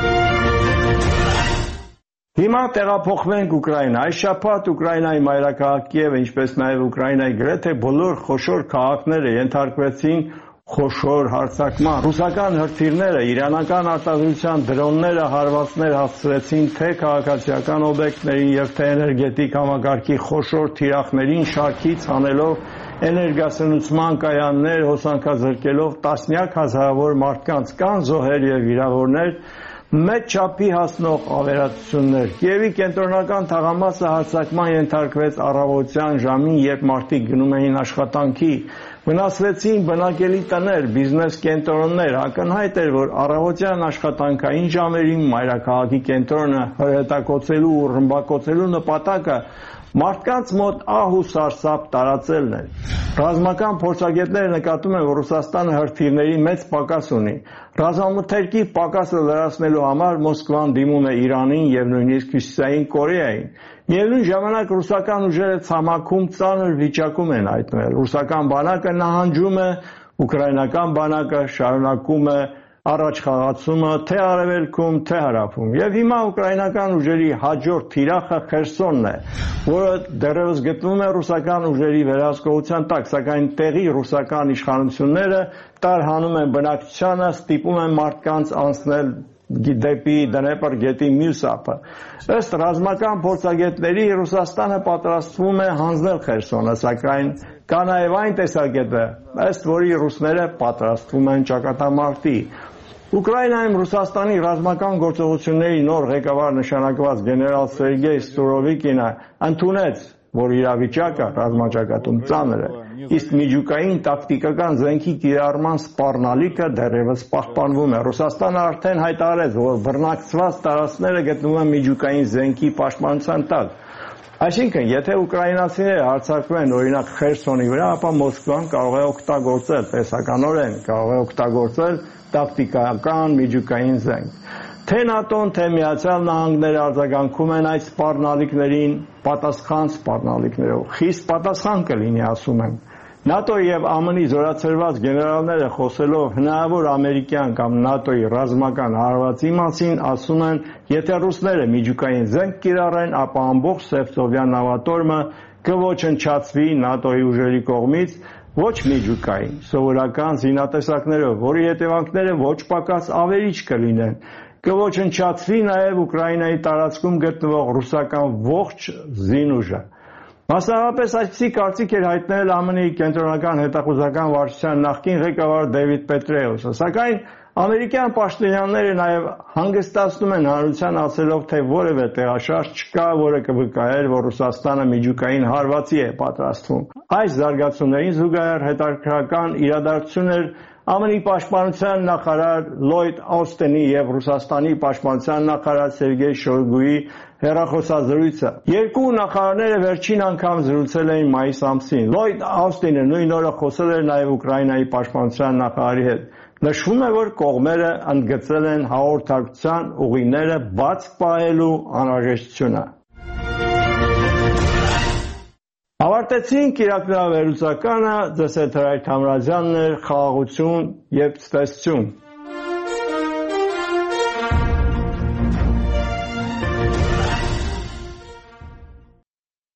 Հիմա տեղափոխվենք Ուկրաինա։ Այս շաբաթ Ուկրաինայի մայրաքաղաք Կիևը, ինչպես նաև Ուկրաինայի գրեթե բոլոր խոշոր քաղաքները ենթարկվեցին խոշոր հարձակման։ Ռուսական հրթիռները, իրանական արտադրության դրոնները հարվածներ հասցրեցին թե քաղաքացիական օբյեկտներին եւ թե էներգետիկ համակարգի խոշոր թիրախներին շարքից հանելով էներգասնուցման կայաններ, հոսանքազրկելով տասնյակ հազարավոր մարդկանց, կան զոհեր եւ վիրավորներ, մեծ չափի հասնող ավերածություններ։ Կիևի կենտրոնական թաղամասը հարձակման ենթարկվեց առավոտյան ժամին, երբ մարդիկ գնում էին աշխատանքի։ Վնասվեցին բնակելի տներ, բիզնես կենտրոններ։ Ակնհայտ էր, որ առավոտյան աշխատանքային ժամերին մայրաքաղաքի կենտրոնը հրետակոծելու ու ռմբակոծելու նպատակը մարդկանց մոտ ահ ու սարսափ տարածելն էր։ Ռազմական փորձագետները նկատում են, որ Ռուսաստանը հրթիռների մեծ պակաս ունի։ Ռազմամթերքի պակասը լրացնելու համար Մոսկվան դիմում է Իրանին եւ նույնիսկ Հյուսիսային Կորեային։ Միևնույն ժամանակ ռուսական ուժերը ցամաքում ծանր վիճակում են հայտնվել։ Ռուսական բանակը նահանջում է, ուկրաինական բանակը շարունակում է առաջխաղացումը թե արևելքում, թե հարավում։ Եվ հիմա ուկրաինական ուժերի հաջորդ թիրախը Խերսոնն է, որը դեռևս գտնվում է ռուսական ուժերի վերահսկողության տակ, սակայն տեղի ռուսական իշխանությունները տարհանում են բնակչությանը, ստիպում են մարդկանց անցնել դեպի Դնեպր գետի մյուս ափը։ Ըստ ռազմական փորձագետների Ռուսաստանը պատրաստվում է հանձնել Խերսոնը, սակայն կա նաև այն տեսակետը, ըստ որի ռուսները պատրաստվում են ճակատամարտի։ Ուկրաինայում Ռուսաստանի ռազմական գործողությունների նոր ղեկավար նշանակված գեներալ Սերգեյ Սուրովիկինը ընդունեց, որ իրավիճակը ռազմաճակատում ծանր է, իսկ միջուկային տակտիկական զենքի կիրառման սպառնալիքը դեռևս պահպանվում է։ Ռուսաստանը արդեն հայտարարեց, որ բռնակցված տարածքները գտնվում են միջուկային զենքի պաշտպանության տակ։ Այսինքն, եթե ուկրաինացիները հարձակվեն օրինակ Խերսոնի վրա, ապա Մոսկվան կարող է օգտագործել, տեսականորեն կարող է օգտագործել տակտիկական միջուկային զենք։ Թե ՆԱՏՕ-ն, թե Միացյալ Նահանգները արձագանքում են այդ սպառնալիքներին պատասխան սպառնալիքներով։ Խիստ պատասխան կլինի, ասում եմ։ ՆԱՏՕ-ի եւ ԱՄՆ-ի զորացրված գեներալները խոսելով հնարավոր ամերիկյան կամ ՆԱՏՕ-ի ռազմական հարվածի մասին ասում են, եթե ռուսները միջուկային զենք կիրառեն, ապա ամբողջ Սևծովյան նավատորմը կոչնչացվի ՆԱՏՕ-ի ուժերի կողմից, ոչ միջուկային, սովորական զինատեսակներով, որի հետևանքները ոչ պակաս ավերիչ կլինեն։ Կոչնչացվի նաև Ուկրաինայի տարածքում գտնվող ռուսական ողջ զինուժը։ Մասնավորապես այսպիսի կարծիք էր հայտնել ԱՄՆ-ի կենտրոնական հետախուզական վարչության նախկին ղեկավար Դեվիդ Պետրեուսը, սակայն ամերիկյան պաշտոնյաները նաև հանգստացնում են հանրության ասելով, թե որևէ տեղաշարժ չկա, որը կվկայեր, որ Ռուսաստանը միջուկային հարվածի է պատրաստվում։ Այս զարգացումներին զուգահեռ հետաքրքրական իրադարձություն էր ԱՄՆ-ի պաշտպանության նախարար Լոյդ Օստինի եւ Ռուսաստանի պաշտպանության նախարար Սերգեյ Շոյգուի հեռախոսազրույցը։ Երկու նախարարները վերջին անգամ զրուցել էին մայիս ամսին։ Լոյդ Օստինը նույն օրը խոսել էր նաեւ Ուկրաինայի պաշտպանության նախարարի հետ։ Նշվում է, որ կողմերը ընդգծել են հաղորդակցության ուղիները բաց պահելու անհրաժեշտությունը։ Ավարտեցինք իրաքնահավերուցականը, ձեզ հետ Հրայր Թամրազյանն էր, խաղաղություն եւ ցտեսություն։